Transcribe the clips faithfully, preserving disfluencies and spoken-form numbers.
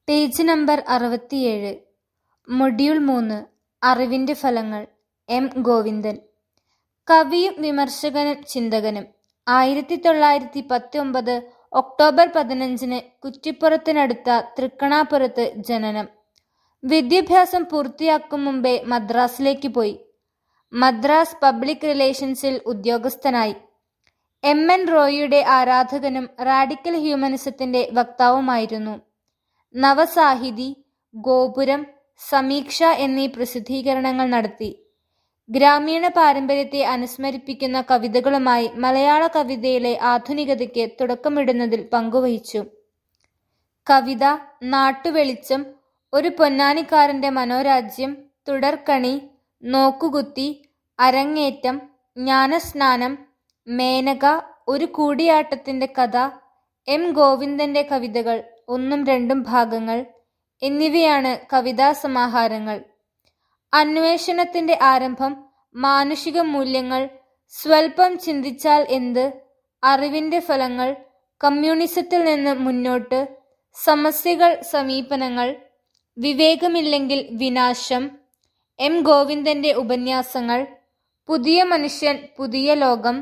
Page number അറുപത്തിയേഴ്. Module മൂന്ന്. അറിവിൻ്റെ ഫലങ്ങൾ. എം ഗോവിന്ദൻ. കവിയും വിമർശകനും ചിന്തകനും. ആയിരത്തി തൊള്ളായിരത്തി പത്തൊമ്പത് ഒക്ടോബർ പതിനഞ്ചിന് കുറ്റിപ്പുറത്തിനടുത്ത തൃക്കണാപുരത്ത് ജനനം. വിദ്യാഭ്യാസം പൂർത്തിയാക്കും മുമ്പേ മദ്രാസിലേക്ക് പോയി. മദ്രാസ് പബ്ലിക് റിലേഷൻസിൽ ഉദ്യോഗസ്ഥനായി. എം എൻ റോയിയുടെ ആരാധകനും റാഡിക്കൽ ഹ്യൂമനിസത്തിന്റെ വക്താവുമായിരുന്നു. നവസാഹിതി, ഗോപുരം, സമീക്ഷ എന്നീ പ്രസിദ്ധീകരണങ്ങൾ നടത്തി. ഗ്രാമീണ പാരമ്പര്യത്തെ അനുസ്മരിപ്പിക്കുന്ന കവിതകളുമായി മലയാള കവിതയിലെ ആധുനികതയ്ക്ക് തുടക്കമിടുന്നതിൽ പങ്കുവഹിച്ചു. കവിത, നാട്ടുവെളിച്ചം, ഒരു പൊന്നാനിക്കാരന്റെ മനോരാജ്യം, തുടർക്കണി, നോക്കുകുത്തി, അരങ്ങേറ്റം, ജ്ഞാനസ്നാനം, മേനക, ഒരു കൂടിയാട്ടത്തിന്റെ കഥ, എം ഗോവിന്ദന്റെ കവിതകൾ ഒന്നും രണ്ടും ഭാഗങ്ങൾ എന്നിവയാണ് കവിതാസമാഹാരങ്ങൾ. അന്വേഷണത്തിന്റെ ആരംഭം, മാനുഷിക മൂല്യങ്ങൾ, സ്വൽപ്പം ചിന്തിച്ചാൽ എന്ത്, അറിവിന്റെ ഫലങ്ങൾ, കമ്മ്യൂണിസത്തിൽ നിന്ന് മുന്നോട്ട്, സമസ്യകൾ, സമീപനങ്ങൾ, വിവേകമില്ലെങ്കിൽ വിനാശം, എം ഗോവിന്ദന്റെ ഉപന്യാസങ്ങൾ, പുതിയ മനുഷ്യൻ പുതിയ ലോകം,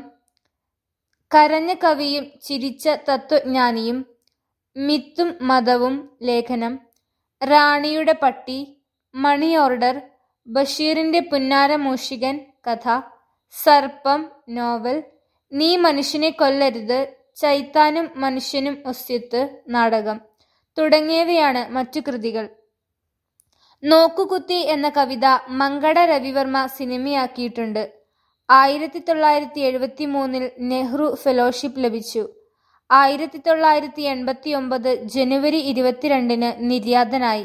കരഞ്ഞ കവിയും ചിരിച്ച തത്വജ്ഞാനിയും, മിത്തും മതവും ലേഖനം, റാണിയുടെ പട്ടി, മണി ഓർഡർ, ബഷീറിന്റെ പുന്നാര മൂഷികൻ കഥ, സർപ്പം നോവൽ, നീ മനുഷ്യനെ കൊല്ലരുത്, ചൈത്താനും മനുഷ്യനും ഒസ്യത്ത് നാടകം തുടങ്ങിയവയാണ് മറ്റു കൃതികൾ. നോക്കുകുത്തി എന്ന കവിത മങ്കട രവിവർമ്മ സിനിമയാക്കിയിട്ടുണ്ട്. ആയിരത്തി തൊള്ളായിരത്തി എഴുപത്തി മൂന്നിൽ നെഹ്റു ഫെലോഷിപ്പ് ലഭിച്ചു. ആയിരത്തി തൊള്ളായിരത്തി എൺപത്തി ഒമ്പത് ജനുവരി ഇരുപത്തിരണ്ടിന് നിര്യാതനായി.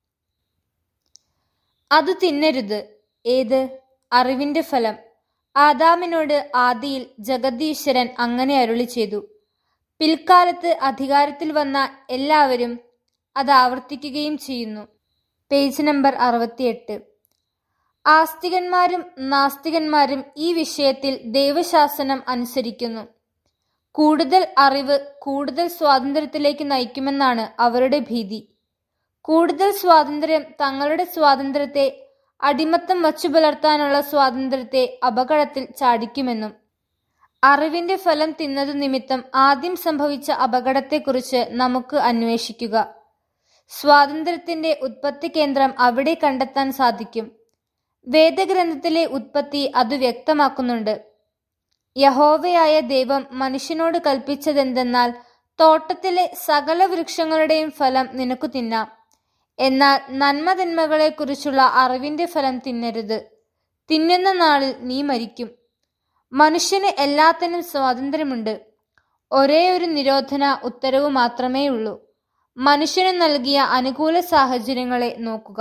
അതു തിന്നരുത്. ഏത്? അറിവിന്റെ ഫലം. ആദാമിനോട് ആദിയിൽ ജഗദീശ്വരൻ അങ്ങനെ അരുളി ചെയ്തു. പിൽക്കാലത്ത് അധികാരത്തിൽ വന്ന എല്ലാവരും അത് ആവർത്തിക്കുകയും ചെയ്യുന്നു. പേജ് നമ്പർ അറുപത്തിയെട്ട്. ആസ്തികന്മാരും നാസ്തികന്മാരും ഈ വിഷയത്തിൽ ദൈവശാസനം അനുസരിക്കുന്നു. കൂടുതൽ അറിവ് കൂടുതൽ സ്വാതന്ത്ര്യത്തിലേക്ക് നയിക്കുമെന്നാണ് അവരുടെ ഭീതി. കൂടുതൽ സ്വാതന്ത്ര്യം തങ്ങളുടെ സ്വാതന്ത്ര്യത്തെ, അടിമത്തം വച്ചു പുലർത്താനുള്ള സ്വാതന്ത്ര്യത്തെ അപകടത്തിൽ ചാടിക്കുമെന്നും. അറിവിന്റെ ഫലം തിന്നതു നിമിത്തം ആദ്യം സംഭവിച്ച അപകടത്തെക്കുറിച്ച് നമുക്ക് അന്വേഷിക്കുക. സ്വാതന്ത്ര്യത്തിന്റെ ഉത്പത്തി കേന്ദ്രം അവിടെ കണ്ടെത്താൻ സാധിക്കും. വേദഗ്രന്ഥത്തിലെ ഉത്പത്തി അത് വ്യക്തമാക്കുന്നുണ്ട്. യഹോവയായ ദൈവം മനുഷ്യനോട് കൽപ്പിച്ചതെന്തെന്നാൽ, തോട്ടത്തിലെ സകല വൃക്ഷങ്ങളുടെയും ഫലം നിനക്കു തിന്നാം, എന്നാൽ നന്മതിന്മകളെക്കുറിച്ചുള്ള അറിവിന്റെ ഫലം തിന്നരുത്. തിന്നുന്ന നാളിൽ നീ മരിക്കും. മനുഷ്യന് എല്ലാത്തിനും സ്വാതന്ത്ര്യമുണ്ട്. ഒരേ ഒരു നിരോധന ഉത്തരവ് മാത്രമേയുള്ളൂ. മനുഷ്യന് നൽകിയ അനുകൂല സാഹചര്യങ്ങളെ നോക്കുക.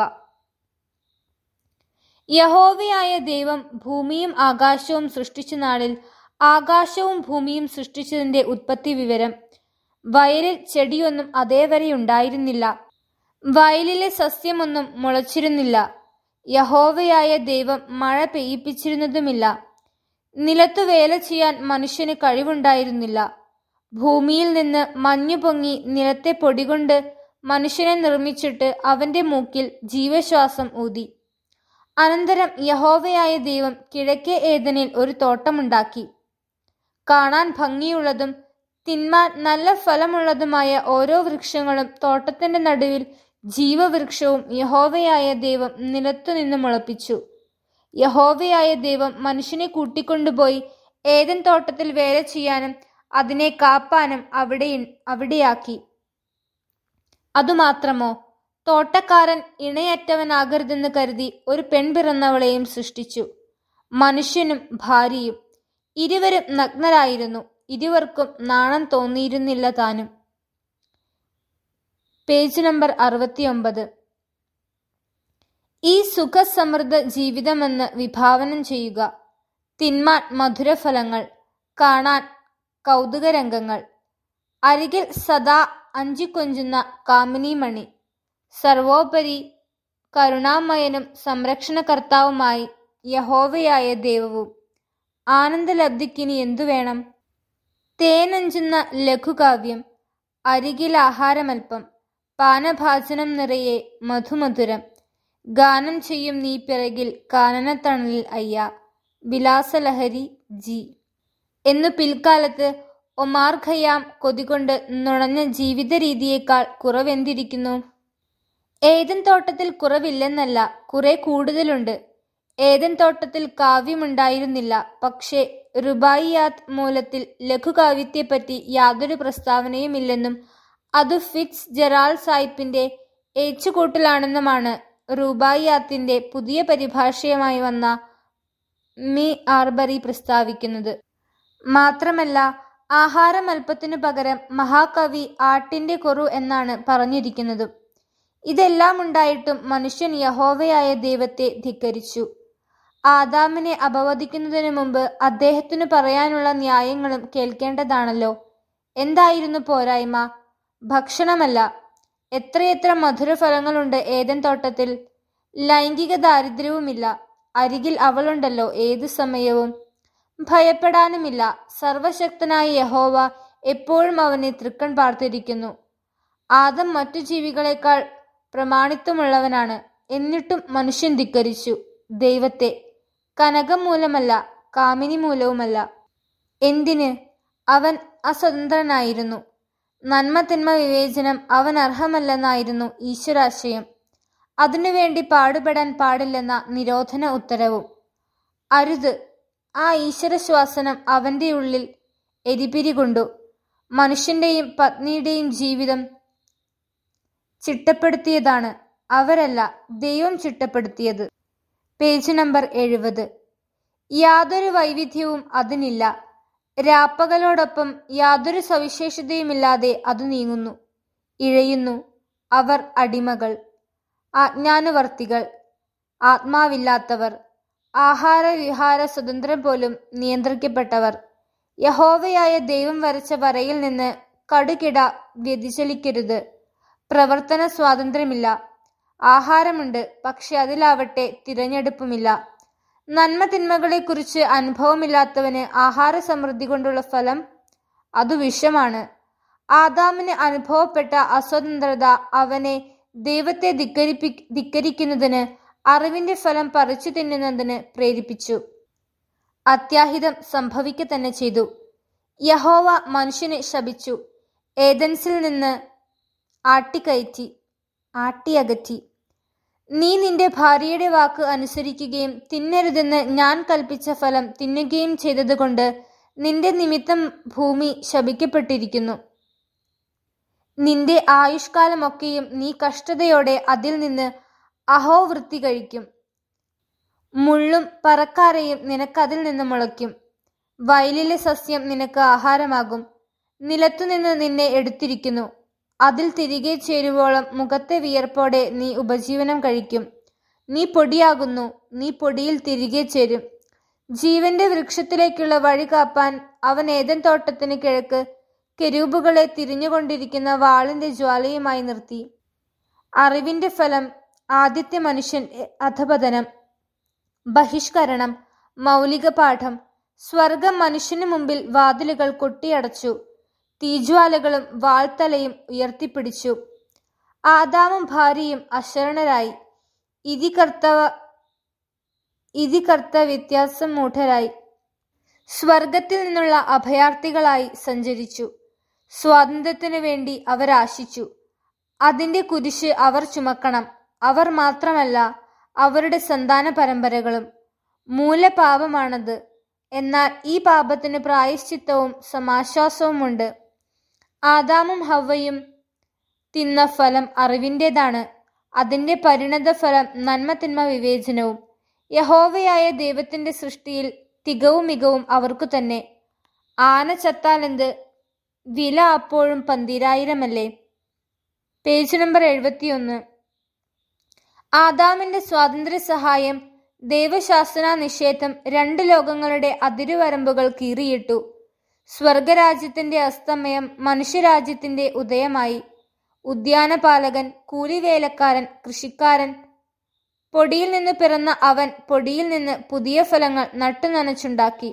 യഹോവയായ ദൈവം ഭൂമിയും ആകാശവും സൃഷ്ടിച്ച നാളിൽ ആകാശവും ഭൂമിയും സൃഷ്ടിച്ചതിന്റെ ഉത്പത്തി വിവരം. വയലിൽ ചെടിയൊന്നും അതേവരെ ഉണ്ടായിരുന്നില്ല. വയലിലെ സസ്യമൊന്നും മുളച്ചിരുന്നില്ല. യഹോവയായ ദൈവം മഴ പെയ്യിപ്പിച്ചിരുന്നതുമില്ല. നിലത്തു വേല ചെയ്യാൻ മനുഷ്യന് കഴിവുണ്ടായിരുന്നില്ല. ഭൂമിയിൽ നിന്ന് മഞ്ഞു പൊങ്ങി നിലത്തെ പൊടികൊണ്ട് മനുഷ്യനെ നിർമ്മിച്ചിട്ട് അവന്റെ മൂക്കിൽ ജീവശ്വാസം ഊതി. അനന്തരം യഹോവയായ ദൈവം കിഴക്കേ ഏദനിൽ ഒരു തോട്ടമുണ്ടാക്കി. കാണാൻ ഭംഗിയുള്ളതും തിന്മാൻ നല്ല ഫലമുള്ളതുമായ ഓരോ വൃക്ഷങ്ങളും തോട്ടത്തിന്റെ നടുവിൽ ജീവവൃക്ഷവും യഹോവയായ ദൈവം നിലത്തുനിന്ന് മുളപ്പിച്ചു. യഹോവയായ ദൈവം മനുഷ്യനെ കൂട്ടിക്കൊണ്ടുപോയി ഏദൻ തോട്ടത്തിൽ വേല ചെയ്യാനും അതിനെ കാപ്പാനും അവിടെ അവിടെയാക്കി. അതുമാത്രമോ, തോട്ടക്കാരൻ ഇണയറ്റവനാകരുതെന്ന് കരുതി ഒരു പെൺപിറന്നവളെയും സൃഷ്ടിച്ചു. മനുഷ്യനും ഭാര്യയും. ഇരുവരും നഗ്നരായിരുന്നു. ഇരുവർക്കും നാണം തോന്നിയിരുന്നില്ല താനും. പേജ് നമ്പർ അറുപത്തിയൊമ്പത്. ഈ സുഖസമൃദ്ധ ജീവിതമെന്ന് വിഭാവനം ചെയ്യുക. തിന്മാൻ മധുരഫലങ്ങൾ, കാണാൻ കൗതുകരംഗങ്ങൾ. അരികിൽ സദാ അഞ്ചിക്കൊഞ്ചുന്ന കാമിനീമണി. സർവോപരി കരുണാമയനും സംരക്ഷണകർത്താവുമായി യഹോവയായ ദൈവവും. ആനന്ദലബ്ധിക്കിനി എന്തു വേണം? തേനഞ്ചുന്ന ലഘുകാവ്യം. അരികിൽ ആഹാരമൽപ്പം. പാനഭാജനം നിറയെ മധുമധുരം. ഗാനം ചെയ്യും നീ പിറകിൽ കാനനത്തണലിൽ അയ്യ. വിലാസലഹരി ജി എന്നു പിൽക്കാലത്ത് ഒമാർ ഖയ്യാം കൊതികൊണ്ട് നുണഞ്ഞ ജീവിത രീതിയേക്കാൾ കുറവെന്തിരിക്കുന്നു? ഏദൻ തോട്ടത്തിൽ കുറവില്ലെന്നല്ല, കുറെ കൂടുതലുണ്ട്. ഏദൻ തോട്ടത്തിൽ കാവ്യമുണ്ടായിരുന്നില്ല. പക്ഷേ റുബായിയാത്ത് മൂലത്തിൽ ലഘുകാവ്യത്തെപ്പറ്റി യാതൊരു പ്രസ്താവനയുമില്ലെന്നും അതു ഫിറ്റ്സ് ജെറാൾഡ് സായിപ്പിന്റെ ഏച്ചുകൂട്ടലാണെന്നുമാണ് റുബായിയാത്തിന്റെ പുതിയ പരിഭാഷയുമായി വന്ന മി ആർബറി പ്രസ്താവിക്കുന്നത്. മാത്രമല്ല, ആഹാരമൽപ്പത്തിനു പകരം മഹാകവി ആട്ടിന്റെ കൊറു എന്നാണ് പറഞ്ഞിരിക്കുന്നതും. ഇതെല്ലാം ഉണ്ടായിട്ടും മനുഷ്യൻ യഹോവയായ ദൈവത്തെ ധിക്കരിച്ചു. ആദാമിനെ അപവദിക്കുന്നതിനു മുമ്പ് അദ്ദേഹത്തിനു പറയാനുള്ള ന്യായങ്ങളും കേൾക്കേണ്ടതാണല്ലോ. എന്തായിരുന്നു പോരായ്മ? ഭക്ഷണമല്ല. എത്രയെത്ര മധുരഫലങ്ങളുണ്ട് ഏദൻ തോട്ടത്തിൽ. ലൈംഗിക ദാരിദ്ര്യവുമില്ല. അരികിൽ അവളുണ്ടല്ലോ ഏതു സമയവും. ഭയപ്പെടാനുമില്ല. സർവശക്തനായ യഹോവ എപ്പോഴും അവനെ തൃക്കൺ പാർത്തിരിക്കുന്നു. ആദം മറ്റു ജീവികളെക്കാൾ പ്രമാണിത്വമുള്ളവനാണ്. എന്നിട്ടും മനുഷ്യൻ ധിക്കരിച്ചു ദൈവത്തെ. കനകം മൂലമല്ല, കാമിനി മൂലവുമല്ല. എന്തിന്? അവൻ അസ്വതന്ത്രനായിരുന്നു. നന്മ തിന്മ വിവേചനം അവൻ അർഹമല്ലെന്നായിരുന്നു ഈശ്വരാശയം. അതിനുവേണ്ടി പാടുപെടാൻ പാടില്ലെന്ന നിരോധന ഉത്തരവും. അരുത്. ആ ഈശ്വരശ്വാസനം അവന്റെ ഉള്ളിൽ എരിപിരി കൊണ്ടു. മനുഷ്യന്റെയും പത്നിയുടെയും ജീവിതം ചിട്ടപ്പെടുത്തിയതാണ് അവരല്ല, ദൈവം ചിട്ടപ്പെടുത്തിയത്. പേജ് നമ്പർ എഴുപത്. യാതൊരു വൈവിധ്യവും അതിനില്ല. രാപ്പകലോടൊപ്പം യാതൊരു സവിശേഷതയുമില്ലാതെ അത് നീങ്ങുന്നു, ഇഴയുന്നു. അവർ അടിമകൾ, ആജ്ഞാനുവർത്തികൾ, ആത്മാവില്ലാത്തവർ, ആഹാര വിഹാര സ്വതന്ത്രം പോലും നിയന്ത്രിക്കപ്പെട്ടവർ. യഹോവയായ ദൈവം വരച്ച വരയിൽ നിന്ന് കടുകിട വ്യതിചലിക്കരുത്. പ്രവർത്തന സ്വാതന്ത്ര്യമില്ല. ആഹാരമുണ്ട്, പക്ഷെ അതിലാവട്ടെ തിരഞ്ഞെടുപ്പുമില്ല. നന്മ തിന്മകളെക്കുറിച്ച് അനുഭവമില്ലാത്തവന് ആഹാര സമൃദ്ധി കൊണ്ടുള്ള ഫലം അതു വിഷമാണ്. ആദാമിന് അനുഭവപ്പെട്ട അസ്വതന്ത്രത അവനെ ദൈവത്തെ ധിക്കരിപ്പി ധിക്കരിക്കുന്നതിന് അറിവിന്റെ ഫലം പറിച്ചു തിന്നുന്നതിന് പ്രേരിപ്പിച്ചു. അത്യാഹിതം സംഭവിക്ക തന്നെ ചെയ്തു. യഹോവ മനുഷ്യനെ ശപിച്ചു. ഏദൻസിൽ നിന്ന് ആട്ടിക്കയറ്റി ആട്ടിയകറ്റി. നീ നിന്റെ ഭാര്യയുടെ വാക്ക് അനുസരിക്കുകയും തിന്നരുതെന്ന് ഞാൻ കൽപ്പിച്ച ഫലം തിന്നുകയും ചെയ്തതുകൊണ്ട് നിന്റെ നിമിത്തം ഭൂമി ശപിക്കപ്പെട്ടിരിക്കുന്നു. നിന്റെ ആയുഷ്കാലമൊക്കെയും നീ കഷ്ടതയോടെ അതിൽ നിന്ന് അഹോവൃത്തി കഴിക്കും. മുള്ളും പറക്കാരയും നിനക്കതിൽ നിന്ന് മുളയ്ക്കും. വയലിലെ സസ്യം നിനക്ക് ആഹാരമാകും. നിലത്തുനിന്ന് നിന്നെ എടുത്തിരിക്കുന്നു. അതിൽ തിരികെ ചേരുവോളം മുഖത്തെ വിയർപ്പോടെ നീ ഉപജീവനം കഴിക്കും. നീ പൊടിയാകുന്നു, നീ പൊടിയിൽ തിരികെ ചേരും. ജീവന്റെ വൃക്ഷത്തിലേക്കുള്ള വഴി കാപ്പാൻ അവൻ ഏദൻ തോട്ടത്തിന് കിഴക്ക് കെരൂബുകളെ തിരിഞ്ഞുകൊണ്ടിരിക്കുന്ന വാളിന്റെ ജ്വാലയുമായി നിർത്തി. അറിവിന്റെ ഫലം ആദ്യത്തെ മനുഷ്യൻ അധപതനം, ബഹിഷ്കരണം, മൗലിക പാഠം. സ്വർഗം മനുഷ്യന് മുമ്പിൽ വാതിലുകൾ കൊട്ടിയടച്ചു. തീജ്വാലകളും വാൾത്തലയും ഉയർത്തിപ്പിടിച്ചു. ആദാമും ഭാര്യയും അശരണരായി. ഇതി കർത്തവ ഇതി കർത്ത വ്യത്യാസം മൂഢരായി. സ്വർഗത്തിൽ നിന്നുള്ള അഭയാർത്ഥികളായി സഞ്ചരിച്ചു. സ്വാതന്ത്ര്യത്തിനു വേണ്ടി അവരാശിച്ചു. അതിന്റെ കുരിശ് അവർ ചുമക്കണം. അവർ മാത്രമല്ല, അവരുടെ സന്താന പരമ്പരകളും. മൂലപാപമാണത്. എന്നാൽ ഈ പാപത്തിന് പ്രായശ്ചിത്തവും സമാശ്വാസവുമുണ്ട്. ആദാമും ഹവ്വയും തിന്ന ഫലം അറിവിൻ്റെതാണ്. അതിന്റെ പരിണത ഫലം നന്മ തിന്മ വിവേചനവും. യഹോവയായ ദൈവത്തിന്റെ സൃഷ്ടിയിൽ തികവും മികവും അവർക്കു തന്നെ. ആന ചത്താലെന്ത്, വില അപ്പോഴും പന്തിരായിരമല്ലേ. പേജ് നമ്പർ എഴുപത്തിയൊന്ന്. ആദാമിന്റെ സ്വാതന്ത്ര്യ സഹായം, ദൈവശാസന നിഷേധം രണ്ട് ലോകങ്ങളുടെ അതിരുവരമ്പുകൾ കീറിയിട്ടു. സ്വർഗരാജ്യത്തിന്റെ അസ്തമയം മനുഷ്യരാജ്യത്തിന്റെ ഉദയമായി. ഉദ്യാനപാലകൻ, കൂലിവേലക്കാരൻ, കൃഷിക്കാരൻ, പൊടിയിൽ നിന്ന് പിറന്ന അവൻ പൊടിയിൽ നിന്ന് പുതിയ ഫലങ്ങൾ നട്ടുനനച്ചുണ്ടാക്കി.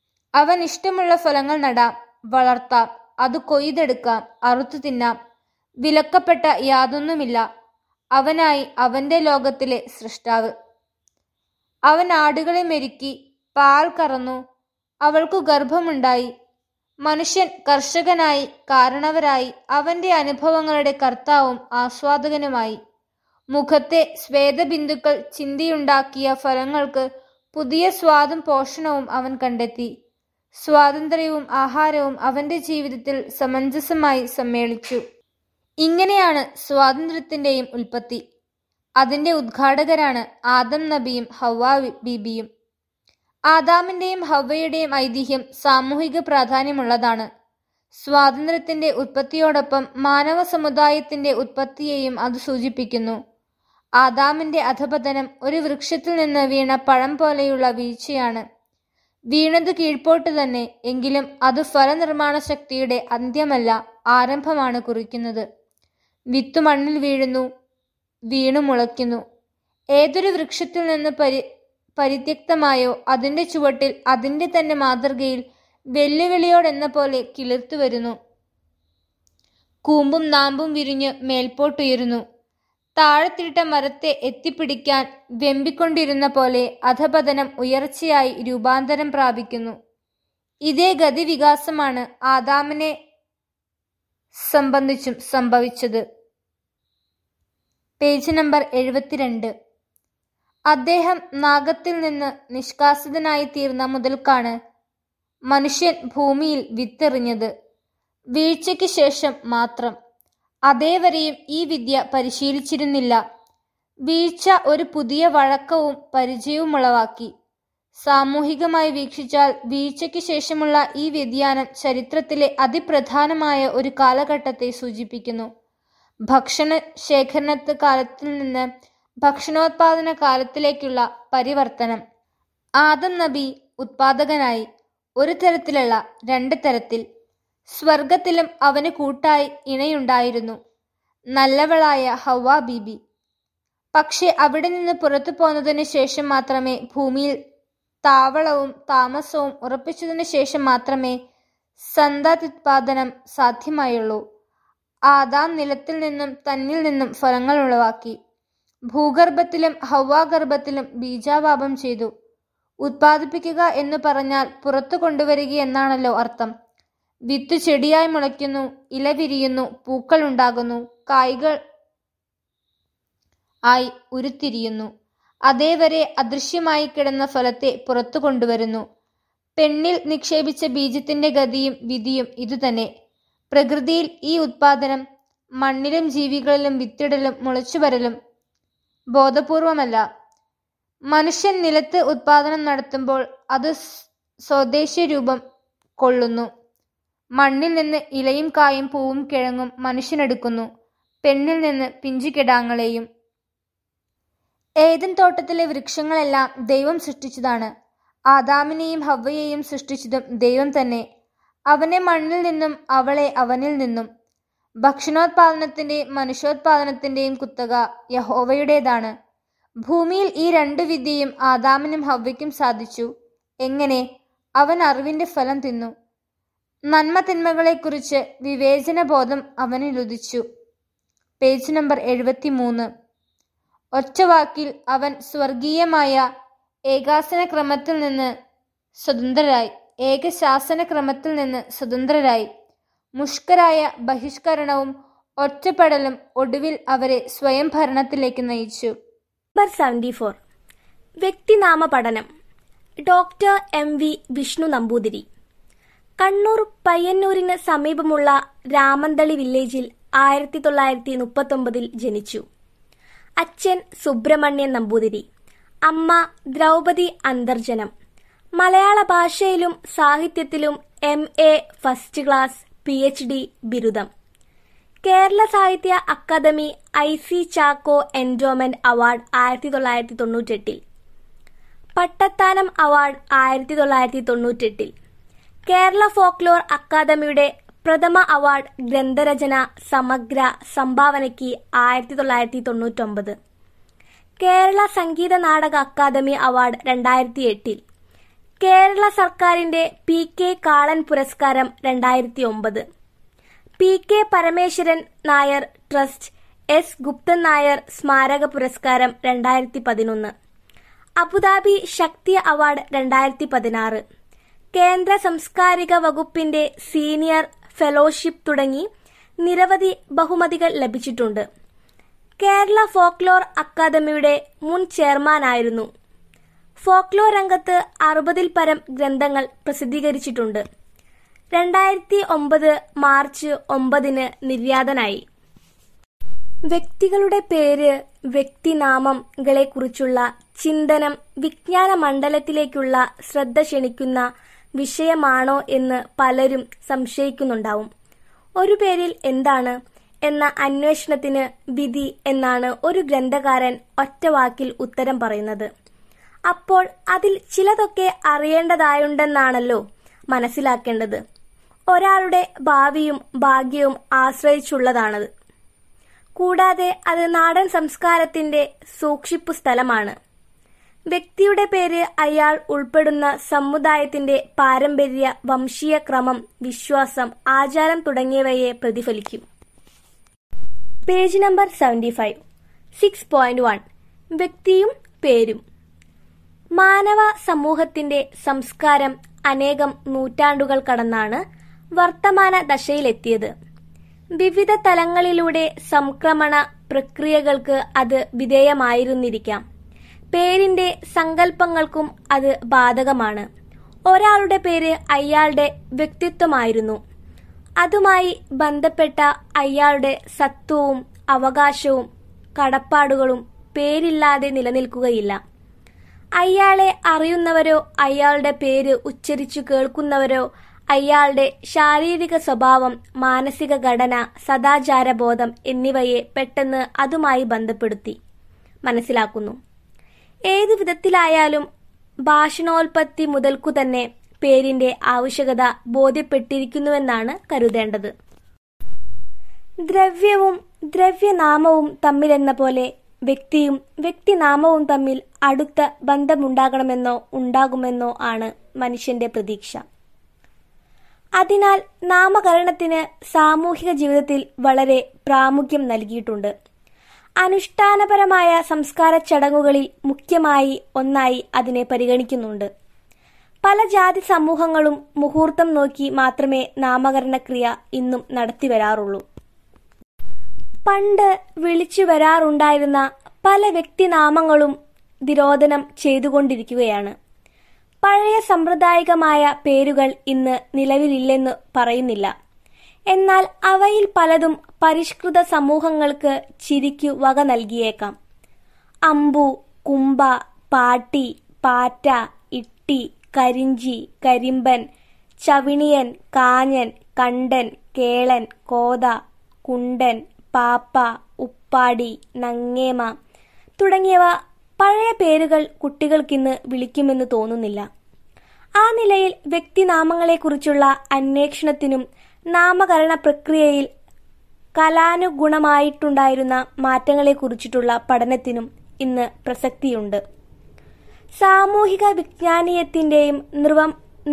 അവൻ ഇഷ്ടമുള്ള ഫലങ്ങൾ നടാം, വളർത്താം, അത് കൊയ്തെടുക്കാം, അറുത്തു തിന്നാം. വിലക്കപ്പെട്ട യാതൊന്നുമില്ല. അവനായി അവന്റെ ലോകത്തിലെ സൃഷ്ടാവ്. അവൻ ആടുകളെ മെരുക്കി, പാൽ കറന്നു, അവൾക്കു ഗർഭമുണ്ടായി. മനുഷ്യൻ കർഷകനായി, കാരണവരായി, അവന്റെ അനുഭവങ്ങളുടെ കർത്താവും ആസ്വാദകനുമായി. മുഖത്തെ സ്വേദബിന്ദുക്കൾ ചിന്തിയുണ്ടാക്കിയ ഫലങ്ങൾക്ക് പുതിയ സ്വാദും പോഷണവും അവൻ കണ്ടെത്തി. സ്വാതന്ത്ര്യവും ആഹാരവും അവന്റെ ജീവിതത്തിൽ സമഞ്ജസമായി സമ്മേളിച്ചു. ഇങ്ങനെയാണ് സ്വാതന്ത്ര്യത്തിന്റെയും ഉൽപ്പത്തി. അതിന്റെ ഉദ്ഘാടകരാണ് ആദം നബിയും ഹവ്വാ ബീബിയും. ആദാമിന്റെയും ഹവ്വയുടെയും ഐതിഹ്യം സാമൂഹിക പ്രാധാന്യമുള്ളതാണ്. സ്വാതന്ത്ര്യത്തിന്റെ ഉത്പത്തിയോടൊപ്പം മാനവ സമുദായത്തിന്റെ ഉത്പത്തിയെയും അത് സൂചിപ്പിക്കുന്നു. ആദാമിന്റെ അധപതനം ഒരു വൃക്ഷത്തിൽ നിന്ന് വീണ പഴം പോലെയുള്ള വീഴ്ചയാണ്. വീണത് കീഴ്പോട്ട് തന്നെ, എങ്കിലും അത് ഫലനിർമ്മാണ ശക്തിയുടെ അന്ത്യമല്ല, ആരംഭമാണ് കുറിക്കുന്നത്. വിത്തു മണ്ണിൽ വീഴുന്നു, വീണു മുളയ്ക്കുന്നു. ഏതൊരു വൃക്ഷത്തിൽ നിന്ന് പരി പരിത്യക്തമായോ അതിന്റെ ചുവട്ടിൽ അതിന്റെ തന്നെ മാതൃകയിൽ വെല്ലുവിളിയോടെന്ന പോലെ കിളിർത്തു വരുന്നു. കൂമ്പും നാമ്പും വിരിഞ്ഞ് മേൽപോട്ടുയരുന്നു. താഴത്തിട്ട മരത്തെ എത്തിപ്പിടിക്കാൻ വെമ്പിക്കൊണ്ടിരുന്ന പോലെ അധപതനം ഉയർച്ചയായി രൂപാന്തരം പ്രാപിക്കുന്നു. ഇതേ ഗതിവികാസമാണ് ആദാമിനെ സംബന്ധിച്ചും സംഭവിച്ചത്. പേജ് നമ്പർ എഴുപത്തിരണ്ട്. അദ്ദേഹം നാഗത്തിൽ നിന്ന് നിഷ്കാസിതനായി തീർന്ന മുതൽക്കാണ് മനുഷ്യൻ ഭൂമിയിൽ വിത്തെറിഞ്ഞത്. വീഴ്ചയ്ക്ക് ശേഷം മാത്രം. അതേവരെയും ഈ വിദ്യ പരിശീലിച്ചിരുന്നില്ല. വീഴ്ച ഒരു പുതിയ വഴക്കവും പരിചയവും ഉളവാക്കി. സാമൂഹികമായി വീക്ഷിച്ചാൽ വീഴ്ചയ്ക്ക് ശേഷമുള്ള ഈ വ്യതിയാനം ചരിത്രത്തിലെ അതിപ്രധാനമായ ഒരു കാലഘട്ടത്തെ സൂചിപ്പിക്കുന്നു. ഭക്ഷണ ശേഖരണ കാലത്തിൽ നിന്ന് ഭക്ഷണോത്പാദന കാലത്തിലേക്കുള്ള പരിവർത്തനം. ആദം നബി ഉത്പാദകനായി, ഒരു തരത്തിലല്ല, രണ്ട് തരത്തിൽ. സ്വർഗത്തിലും അവന് കൂട്ടായി ഇണയുണ്ടായിരുന്നു, നല്ലവളായ ഹവ്വാ ബീബി. പക്ഷെ അവിടെ നിന്ന് പുറത്തു പോന്നതിന് ശേഷം മാത്രമേ, ഭൂമിയിൽ താവളവും താമസവും ഉറപ്പിച്ചതിനു ശേഷം മാത്രമേ സന്തത്യുത്പാദനം സാധ്യമായുള്ളൂ. ആദാം നിലത്തിൽ നിന്നും തന്നിൽ നിന്നും ഫലങ്ങൾ ഉളവാക്കി. ഭൂഗർഭത്തിലും ഹവ്വാഗർഭത്തിലും ബീജാവാപം ചെയ്തു. ഉത്പാദിപ്പിക്കുക എന്നു പറഞ്ഞാൽ പുറത്തു കൊണ്ടുവരിക എന്നാണല്ലോ അർത്ഥം. വിത്ത് ചെടിയായി മുളയ്ക്കുന്നു, ഇല വിരിയുന്നു, പൂക്കൾ ഉണ്ടാകുന്നു, കായ്കൾ ആയി ഉരുത്തിരിയുന്നു. അതേവരെ അദൃശ്യമായി കിടന്ന ഫലത്തെ പുറത്തു കൊണ്ടുവരുന്നു. പെണ്ണിൽ നിക്ഷേപിച്ച ബീജത്തിന്റെ ഗതിയും വിധിയും ഇതുതന്നെ. പ്രകൃതിയിൽ ഈ ഉത്പാദനം മണ്ണിലും ജീവികളിലും വിത്തിടലും മുളച്ചുവരലും ബോധപൂർവമല്ല. മനുഷ്യൻ നിലത്ത് ഉത്പാദനം നടത്തുമ്പോൾ അത് സ്വദേശീയ രൂപം കൊള്ളുന്നു. മണ്ണിൽ നിന്ന് ഇലയും കായും പൂവും കിഴങ്ങും മനുഷ്യനെടുക്കുന്നു, പെണ്ണിൽ നിന്ന് പിഞ്ചുകിടാങ്ങളെയും. ഏദൻ തോട്ടത്തിലെ വൃക്ഷങ്ങളെല്ലാം ദൈവം സൃഷ്ടിച്ചതാണ്. ആദാമിനെയും ഹവ്വയെയും സൃഷ്ടിച്ചതും ദൈവം തന്നെ. അവനെ മണ്ണിൽ നിന്നും അവളെ അവനിൽ നിന്നും. ഭക്ഷണോത്പാദനത്തിന്റെയും മനുഷ്യോത്പാദനത്തിന്റെയും കുത്തക യഹോവയുടേതാണ്. ഭൂമിയിൽ ഈ രണ്ടു വിദ്യയും ആദാമിനും ഹവ്വയ്ക്കും സാധിച്ചു. എങ്ങനെ? അവൻ അറിവിന്റെ ഫലം തിന്നു. നന്മ തിന്മകളെക്കുറിച്ച് വിവേചനബോധം അവനിലുദിച്ചു. പേജ് നമ്പർ എഴുപത്തി മൂന്ന്. ഒറ്റവാക്കിൽ അവൻ സ്വർഗീയമായ ഏകാസന ക്രമത്തിൽ നിന്ന് സ്വതന്ത്രരായി ഏകശാസന ക്രമത്തിൽ നിന്ന് സ്വതന്ത്രരായി. മുഷ്കരായ ബഹിഷ്കരണവും ഒറ്റപ്പെടലും ഒടുവിൽ അവരെ സ്വയം ഭരണത്തിലേക്ക് നയിച്ചു. Number seventy four. വ്യക്തിനാമ പഠനം. Doctor M V Vishnu Namboothiri. Kannur പയ്യന്നൂരിന് സമീപമുള്ള രാമന്തളി വില്ലേജിൽ ആയിരത്തി തൊള്ളായിരത്തി മുപ്പത്തൊമ്പതിൽ ജനിച്ചു. അച്ഛൻ സുബ്രഹ്മണ്യൻ നമ്പൂതിരി, അമ്മ ദ്രൗപദി അന്തർജനം. മലയാള ഭാഷയിലും സാഹിത്യത്തിലും M A first class, P H D ബിരുദം. Kerala Sahitya Akademi I C Chacko endowment award ആയിരത്തി തൊള്ളായിരത്തി തൊണ്ണൂറ്റെട്ടിൽ, പട്ടത്താനം അവാർഡ് ആയിരത്തി തൊള്ളായിരത്തി തൊണ്ണൂറ്റെട്ടിൽ, കേരള ഫോക്ലോർ അക്കാദമിയുടെ പ്രഥമ അവാർഡ് ഗ്രന്ഥരചന സമഗ്ര സംഭാവനയ്ക്ക് ആയിരത്തി തൊള്ളായിരത്തി തൊണ്ണൂറ്റൊമ്പത്, കേരള സംഗീത നാടക അക്കാദമി അവാർഡ് രണ്ടായിരത്തി എട്ടിൽ, കേരള സർക്കാരിന്റെ പി കെ കാളൻ പുരസ്കാരം രണ്ടായിരത്തി ഒമ്പത്, P K Parameswaran Nair trust S Guptan Nair സ്മാരക പുരസ്കാരം രണ്ടായിരത്തി പതിനൊന്ന്, അബുദാബി ശക്തി അവാർഡ് രണ്ടായിരത്തി പതിനാറ്, കേന്ദ്ര സാംസ്കാരിക വകുപ്പിന്റെ സീനിയർ ഫെലോഷിപ്പ് തുടങ്ങി നിരവധി ബഹുമതികൾ ലഭിച്ചിട്ടുണ്ട്. കേരള ഫോക്ലോർ അക്കാദമിയുടെ മുൻ ചെയർമാനായിരുന്നു. ഫോക്ലോർ രംഗത്ത് അറുപതിൽ പരം ഗ്രന്ഥങ്ങൾ പ്രസിദ്ധീകരിച്ചിട്ടുണ്ട്. രണ്ടായിരത്തി ഒമ്പത് മാർച്ച് ഒമ്പതിന് നിര്യാതനായി. വ്യക്തികളുടെ പേര്, വ്യക്തിനാമങ്ങളെക്കുറിച്ചുള്ള ചിന്തനം വിജ്ഞാന മണ്ഡലത്തിലേക്കുള്ള ശ്രദ്ധ ക്ഷണിക്കുന്ന വിഷയമാണോ എന്ന് പലരും സംശയിക്കുന്നുണ്ടാവും. ഒരു പേരിൽ എന്താണ് എന്ന അന്വേഷണത്തിന് വിധി എന്നാണ് ഒരു ഗ്രന്ഥകാരൻ ഒറ്റവാക്കിൽ ഉത്തരം പറയുന്നത്. അപ്പോൾ അതിൽ ചിലതൊക്കെ അറിയേണ്ടതായുണ്ടെന്നാണല്ലോ മനസ്സിലാക്കേണ്ടത്. ഒരാളുടെ ഭാവിയും ഭാഗ്യവും ആശ്രയിച്ചുള്ളതാണത്. കൂടാതെ അത് നാടൻ സംസ്കാരത്തിന്റെ സൂക്ഷിപ്പു സ്ഥലമാണ്. വ്യക്തിയുടെ പേര് അയാൾ ഉൾപ്പെടുന്ന സമുദായത്തിന്റെ പാരമ്പര്യ, വംശീയ ക്രമം, വിശ്വാസം, ആചാരം തുടങ്ങിയവയെ പ്രതിഫലിക്കും. Page number seventy five six point one വ്യക്തിയും പേരും. മാനവ സമൂഹത്തിന്റെ സംസ്കാരം അനേകം നൂറ്റാണ്ടുകൾ കടന്നാണ് വർത്തമാന ദശയിലെത്തിയത്. വിവിധ തലങ്ങളിലൂടെ സംക്രമണ പ്രക്രിയകൾക്ക് അത് വിധേയമായിരുന്നിരിക്കാം. പേരിന്റെ സങ്കല്പങ്ങൾക്കും അത് ബാധകമാണ്. ഒരാളുടെ പേര് അയാളുടെ വ്യക്തിത്വമായിരുന്നു. അതുമായി ബന്ധപ്പെട്ട അയാളുടെ സത്വവും അവകാശവും കടപ്പാടുകളും പേരില്ലാതെ നിലനിൽക്കുകയില്ല. അയാളെ അറിയുന്നവരോ അയാളുടെ പേര് ഉച്ചരിച്ചു കേൾക്കുന്നവരോ അയാളുടെ ശാരീരിക സ്വഭാവം, മാനസിക ഘടന, സദാചാരബോധം എന്നിവയെ പെട്ടെന്ന് അതുമായി ബന്ധപ്പെടുത്തി മനസ്സിലാക്കുന്നു. ഏതു വിധത്തിലായാലും ഭാഷണോൽപത്തി മുതൽക്കു തന്നെ പേരിന്റെ ആവശ്യകത ബോധ്യപ്പെട്ടിരിക്കുന്നുവെന്നാണ് കരുതേണ്ടത്. ദ്രവ്യവും ദ്രവ്യനാമവും തമ്മിലെന്ന പോലെ വ്യക്തിയും വ്യക്തിനാമവും തമ്മിൽ അടുത്ത ബന്ധമുണ്ടാകണമെന്നോ ഉണ്ടാകുമെന്നോ ആണ് മനുഷ്യന്റെ പ്രതീക്ഷ. അതിനാൽ നാമകരണത്തിന് സാമൂഹിക ജീവിതത്തിൽ വളരെ പ്രാമുഖ്യം നൽകിയിട്ടുണ്ട്. അനുഷ്ഠാനപരമായ സംസ്കാര ചടങ്ങുകളിൽ മുഖ്യമായി ഒന്നായി അതിനെ പരിഗണിക്കുന്നുണ്ട്. പല ജാതി സമൂഹങ്ങളും മുഹൂർത്തം നോക്കി മാത്രമേ നാമകരണക്രിയ ഇന്നും നടത്തിവരാറുള്ളൂ. പണ്ട് വിളിച്ചു വരാറുണ്ടായിരുന്ന പല വ്യക്തിനാമങ്ങളും തിരോധനം ചെയ്തുകൊണ്ടിരിക്കുകയാണ്. പഴയ സാമ്പ്രദായികമായ പേരുകൾ ഇന്ന് നിലവിലില്ലെന്ന് പറയുന്നില്ല. എന്നാൽ അവയിൽ പലതും പരിഷ്കൃത സമൂഹങ്ങൾക്ക് ചിരിക്കു വക നൽകിയേക്കാം. അമ്പു, കുംഭ, പാട്ടി, പാറ്റ, ഇട്ടി, കരിഞ്ചി, കരിമ്പൻ, ചവിണിയൻ, കാഞ്ഞൻ, കണ്ടൻ, കേളൻ, കോത, കുണ്ടൻ, പാപ്പ, ഉപ്പാടി, നങ്ങേമ തുടങ്ങിയവ പഴയ പേരുകൾ കുട്ടികൾക്കിന്ന് വിളിക്കുമെന്ന് തോന്നുന്നില്ല. ആ നിലയിൽ വ്യക്തിനാമങ്ങളെക്കുറിച്ചുള്ള അന്വേഷണത്തിനും നാമകരണ പ്രക്രിയയിൽ കലാനുഗുണമായിട്ടുണ്ടായിരുന്ന മാറ്റങ്ങളെക്കുറിച്ചിട്ടുള്ള പഠനത്തിനും ഇന്ന് പ്രസക്തിയുണ്ട്. സാമൂഹിക വിജ്ഞാനീയത്തിന്റെയും നൃവം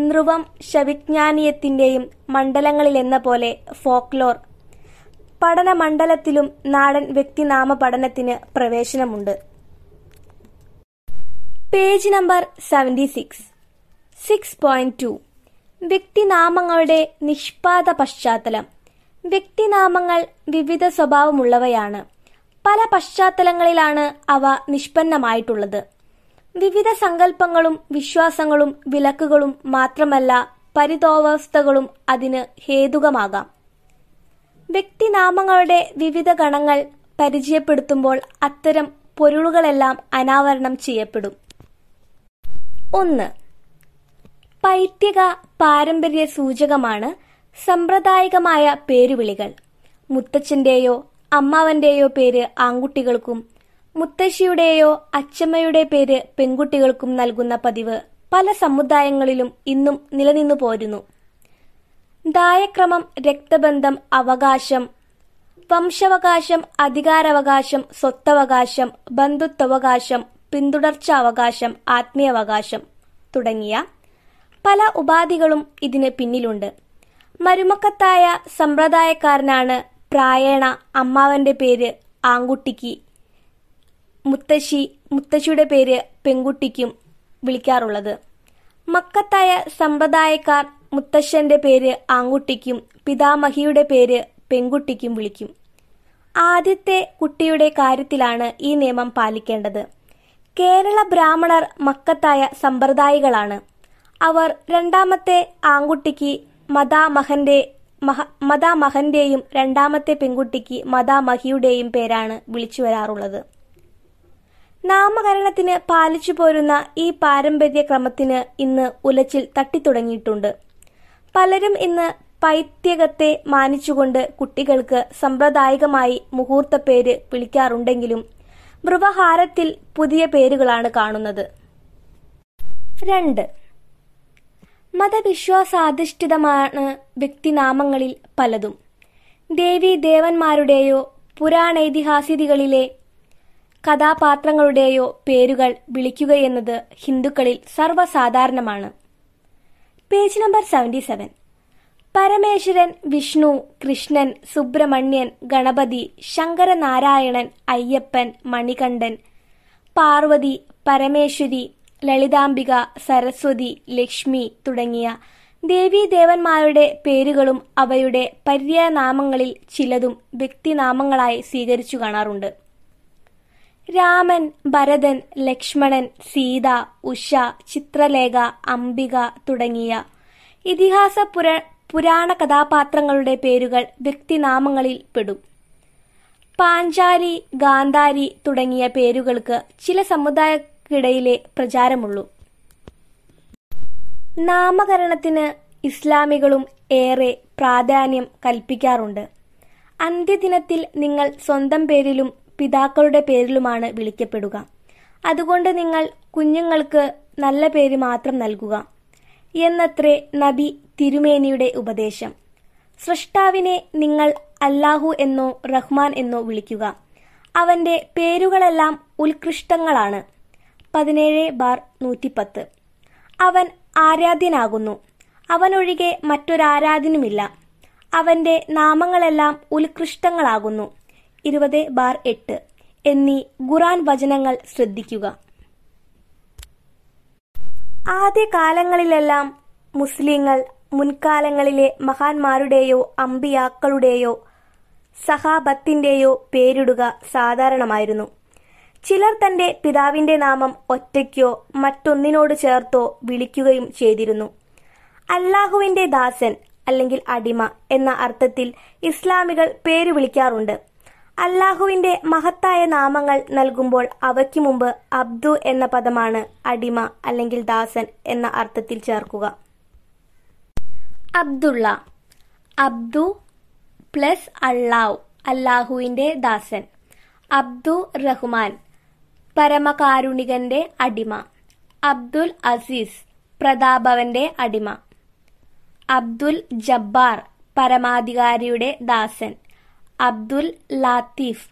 നൃവംശവിജ്ഞാനീയത്തിന്റെയും മണ്ഡലങ്ങളിലെന്ന പോലെ ഫോക്ലോർ പഠനമണ്ഡലത്തിലും നാടൻ വ്യക്തിനാമ പഠനത്തിന് പ്രവേശനമുണ്ട്. Page number seventy six six point two വ്യക്തിനാമങ്ങളുടെ നിഷ്പാദ പശ്ചാത്തലം. വ്യക്തിനാമങ്ങൾ വിവിധ സ്വഭാവമുള്ളവയാണ്. പല പശ്ചാത്തലങ്ങളിലാണ് അവ നിഷ്പന്നമായിട്ടുള്ളത്. വിവിധ സങ്കല്പങ്ങളും വിശ്വാസങ്ങളും വിലക്കുകളും മാത്രമല്ല പരിതോവസ്ഥകളും അതിന് ഹേതുകമാകാം. വ്യക്തിനാമങ്ങളുടെ വിവിധ ഗണങ്ങൾ പരിചയപ്പെടുത്തുമ്പോൾ അത്തരം പൊരുളുകളെല്ലാം അനാവരണം ചെയ്യപ്പെടും. ഒന്ന്, പൈതൃക പാരമ്പര്യ സൂചകമാണ് സമ്പ്രദായികമായ പേരുവിളികൾ. മുത്തച്ഛന്റെയോ അമ്മാവന്റെയോ പേര് ആൺകുട്ടികൾക്കും മുത്തശ്ശിയുടെയോ അച്ചമ്മയുടെ പേര് പെൺകുട്ടികൾക്കും നൽകുന്ന പതിവ് പല സമുദായങ്ങളിലും ഇന്നും നിലനിന്നു പോരുന്നു. ദായക്രമം, രക്തബന്ധം, അവകാശം, വംശാവകാശം, അധികാരാവകാശം, സ്വത്തവകാശം, ബന്ധുത്വവകാശം, പിന്തുടർച്ചാവകാശം, ആത്മീയാവകാശം തുടങ്ങിയ പല ഉപാധികളും ഇതിന് പിന്നിലുണ്ട്. മരുമക്കത്തായ സമ്പ്രദായക്കാരനാണ് പ്രായേണ അമ്മാവന്റെ പേര് ആൺകുട്ടിക്ക്, മുത്തശ്ശി മുത്തശ്ശിയുടെ പേര് പെൺകുട്ടിക്കും വിളിക്കാറുള്ളത്. മക്കത്തായ സമ്പ്രദായക്കാർ മുത്തശ്ശന്റെ പേര് ആൺകുട്ടിക്കും പിതാമഹിയുടെ പേര് പെൺകുട്ടിക്കും വിളിക്കും. ആദ്യത്തെ കുട്ടിയുടെ കാര്യത്തിലാണ് ഈ നിയമം പാലിക്കേണ്ടത്. കേരള ബ്രാഹ്മണർ മക്കത്തായ സമ്പ്രദായികളാണ്. അവർ രണ്ടാമത്തെ ആൺകുട്ടിക്ക് മദാമഹന്റെ മഹ മദാമഹന്റെയും രണ്ടാമത്തെ പെൺകുട്ടിക്ക് മദാമഹിയുടെയും പേരാണ് വിളിച്ചു വരാറുള്ളത്. നാമകരണത്തിന് പാലിച്ചു പോരുന്ന ഈ പാരമ്പര്യ ക്രമത്തിന് ഇന്ന് ഉലച്ചിൽ തട്ടിത്തുടങ്ങിയിട്ടുണ്ട്. പലരും ഇന്ന് പൈത്യകത്തെ മാനിച്ചുകൊണ്ട് കുട്ടികൾക്ക് സമ്പ്രദായികമായി മുഹൂർത്ത പേര് വിളിക്കാറുണ്ടെങ്കിലും മൃവഹാരത്തിൽ പുതിയ പേരുകളാണ് കാണുന്നത്. രണ്ട്, മതവിശ്വാസാധിഷ്ഠിതമാണ് വ്യക്തിനാമങ്ങളിൽ പലതും. ദേവീ ദേവന്മാരുടെയോ പുരാണൈതിഹാസികളിലെ കഥാപാത്രങ്ങളുടെയോ പേരുകൾ വിളിക്കുകയെന്നത് ഹിന്ദുക്കളിൽ സർവ്വസാധാരണമാണ്. Page number seventy seven. Parameswaran, Vishnu, Krishnan, Subrahmanyan, Ganapathi, Sankaranarayanan, Ayyappan, Manikandan, Parvathi, Parameswari, Lalithambika, Saraswathi, Lakshmi തുടങ്ങിയ ദേവീദേവന്മാരുടെ പേരുകളും അവയുടെ പര്യായനാമങ്ങളിൽ ചിലതും വ്യക്തിനാമങ്ങളായി സ്വീകരിച്ചു കാണാറുണ്ട്. രാമൻ, ഭരതൻ, ലക്ഷ്മണൻ, സീത, ഉഷ, ചിത്രലേഖ, അംബിക തുടങ്ങിയ ഇതിഹാസ പുര പുരാണ കഥാപാത്രങ്ങളുടെ പേരുകൾ വ്യക്തിനാമങ്ങളിൽ പെടും. പാഞ്ചാലി, ഗാന്ധാരി തുടങ്ങിയ പേരുകൾക്ക് ചില സമുദായക്കിടയിലെ പ്രചാരമുള്ളൂ. നാമകരണത്തിന് ഇസ്ലാമികളും ഏറെ പ്രാധാന്യം കൽപ്പിക്കാറുണ്ട്. അന്ത്യദിനത്തിൽ നിങ്ങൾ സ്വന്തം പേരിലും പിതാക്കളുടെ പേരിലുമാണ് വിളിക്കപ്പെടുക. അതുകൊണ്ട് നിങ്ങൾ കുഞ്ഞുങ്ങൾക്ക് നല്ല പേര് മാത്രം നൽകുക എന്നത്രേ നബി തിരുമേനിയുടെ ഉപദേശം. സൃഷ്ടാവിനെ നിങ്ങൾ അല്ലാഹു എന്നോ റഹ്മാൻ എന്നോ വിളിക്കുക. അവന്റെ പേരുകളെല്ലാം ഉത്കൃഷ്ടങ്ങളാണ്. പതിനേഴ് ബാർ നൂറ്റിപ്പത്ത്. അവൻ ആരാധ്യനാകുന്നു. അവനൊഴികെ മറ്റൊരാരാധ്യനുമില്ല. അവന്റെ നാമങ്ങളെല്ലാം ഉത്കൃഷ്ടങ്ങളാകുന്നു. ഇരുപത് ബാർ എട്ട് എന്നീ ഖുർആൻ വചനങ്ങൾ ശ്രദ്ധിക്കുക. ആദ്യകാലങ്ങളിലെല്ലാം മുസ്ലിങ്ങൾ മുൻകാലങ്ങളിലെ മഹാന്മാരുടെയോ അമ്പിയാക്കളുടെയോ സഹാബത്തിന്റെയോ പേരിടുക സാധാരണമായിരുന്നു. ചിലർ തന്റെ പിതാവിന്റെ നാമം ഒറ്റയ്ക്കോ മറ്റൊന്നിനോട് ചേർത്തോ വിളിക്കുകയും ചെയ്തിരുന്നു. അല്ലാഹുവിന്റെ ദാസൻ അല്ലെങ്കിൽ അടിമ എന്ന അർത്ഥത്തിൽ ഇസ്ലാമികൾ പേര് വിളിക്കാറുണ്ട്. അല്ലാഹുവിന്റെ മഹത്തായ നാമങ്ങൾ നൽകുമ്പോൾ അവയ്ക്ക് മുമ്പ് അബ്ദു എന്ന പദമാണ് അടിമ അല്ലെങ്കിൽ ദാസൻ എന്ന അർത്ഥത്തിൽ ചേർക്കുക. അബ്ദുള്ള, അബ്ദു പ്ലസ് അള്ളാഹു, അല്ലാഹുവിന്റെ ദാസൻ. അബ്ദു റഹ്മാൻ, പരമകാരുണികന്റെ അടിമ. അബ്ദുൽ അസീസ്, പ്രതാപവന്റെ അടിമ. അബ്ദുൽ ജബ്ബാർ, പരമാധികാരിയുടെ ദാസൻ. അബ്ദുൽ ലാത്തീഫ്,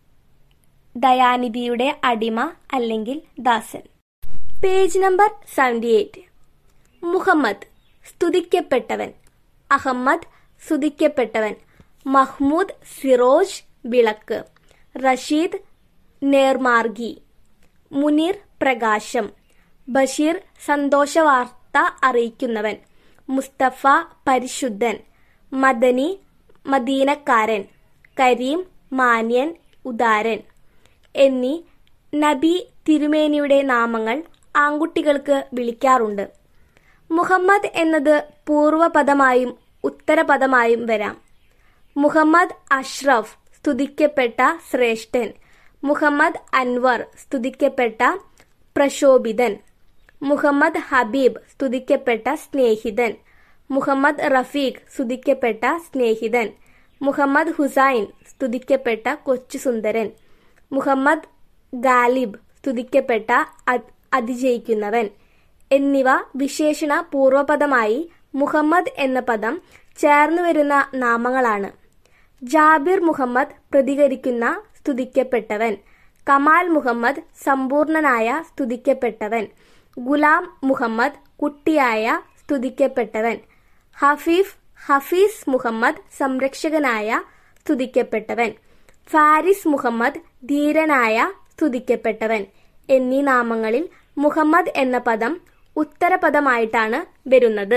ദയാനിധിയുടെ അടിമ അല്ലെങ്കിൽ ദാസൻ. Page number seventy eight. Muhammad, സ്തുതിക്കപ്പെട്ടവൻ. അഹമ്മദ്, സ്തുതിക്കപ്പെട്ടവൻ. മഹ്മൂദ്, സിറോജ്, വിളക്ക്. റഷീദ്, നേർമാർഗി. മുനീർ, പ്രകാശം. ബഷീർ, സന്തോഷവാർത്ത അറിയിക്കുന്നവൻ. മുസ്തഫ, പരിശുദ്ധൻ. മദനി, മദീനക്കാരൻ. കരീം, മാന്യൻ, ഉദാരൻ എന്നീ നബി തിരുമേനിയുടെ നാമങ്ങൾ ആൺകുട്ടികൾക്ക് വിളിക്കാറുണ്ട്. മുഹമ്മദ് എന്നത് പൂർവപദമായും ഉത്തരപദമായും വരാം. മുഹമ്മദ് അഷ്റഫ്, സ്തുതിക്കപ്പെട്ട ശ്രേഷ്ഠൻ. മുഹമ്മദ് അൻവർ, സ്തുതിക്കപ്പെട്ട പ്രശോഭിതൻ. മുഹമ്മദ് ഹബീബ്, സ്തുതിക്കപ്പെട്ട സ്നേഹിതൻ. മുഹമ്മദ് റഫീഖ്, സ്തുതിക്കപ്പെട്ട സ്നേഹിതൻ. മുഹമ്മദ് ഹുസൈൻ, സ്തുതിക്കപ്പെട്ട കൊച്ചുസുന്ദരൻ. മുഹമ്മദ് ഗാലിബ്, സ്തുതിക്കപ്പെട്ട അതിജയിക്കുന്നവൻ എന്നിവ വിശേഷണ പൂർവപദമായി മുഹമ്മദ് എന്ന പദം ചേർന്നുവരുന്ന നാമങ്ങളാണ്. ജാബിർ മുഹമ്മദ്, പ്രതികരിക്കുന്ന സ്തുതിക്കപ്പെട്ടവൻ. കമാൽ മുഹമ്മദ്, സമ്പൂർണനായ സ്തുതിക്കപ്പെട്ടവൻ. ഗുലാം മുഹമ്മദ്, കുട്ടിയായ സ്തുതിക്കപ്പെട്ടവൻ. ഹഫീഫ്, ഹഫീസ് മുഹമ്മദ് സംരക്ഷകനായ സ്തുതിക്കപ്പെട്ടവൻ, ഫാരിസ് മുഹമ്മദ് ധീരനായ സ്തുതിക്കപ്പെട്ടവൻ എന്നീ നാമങ്ങളിൽ മുഹമ്മദ് എന്ന പദം ഉത്തരപദമായിട്ടാണ് വരുന്നത്.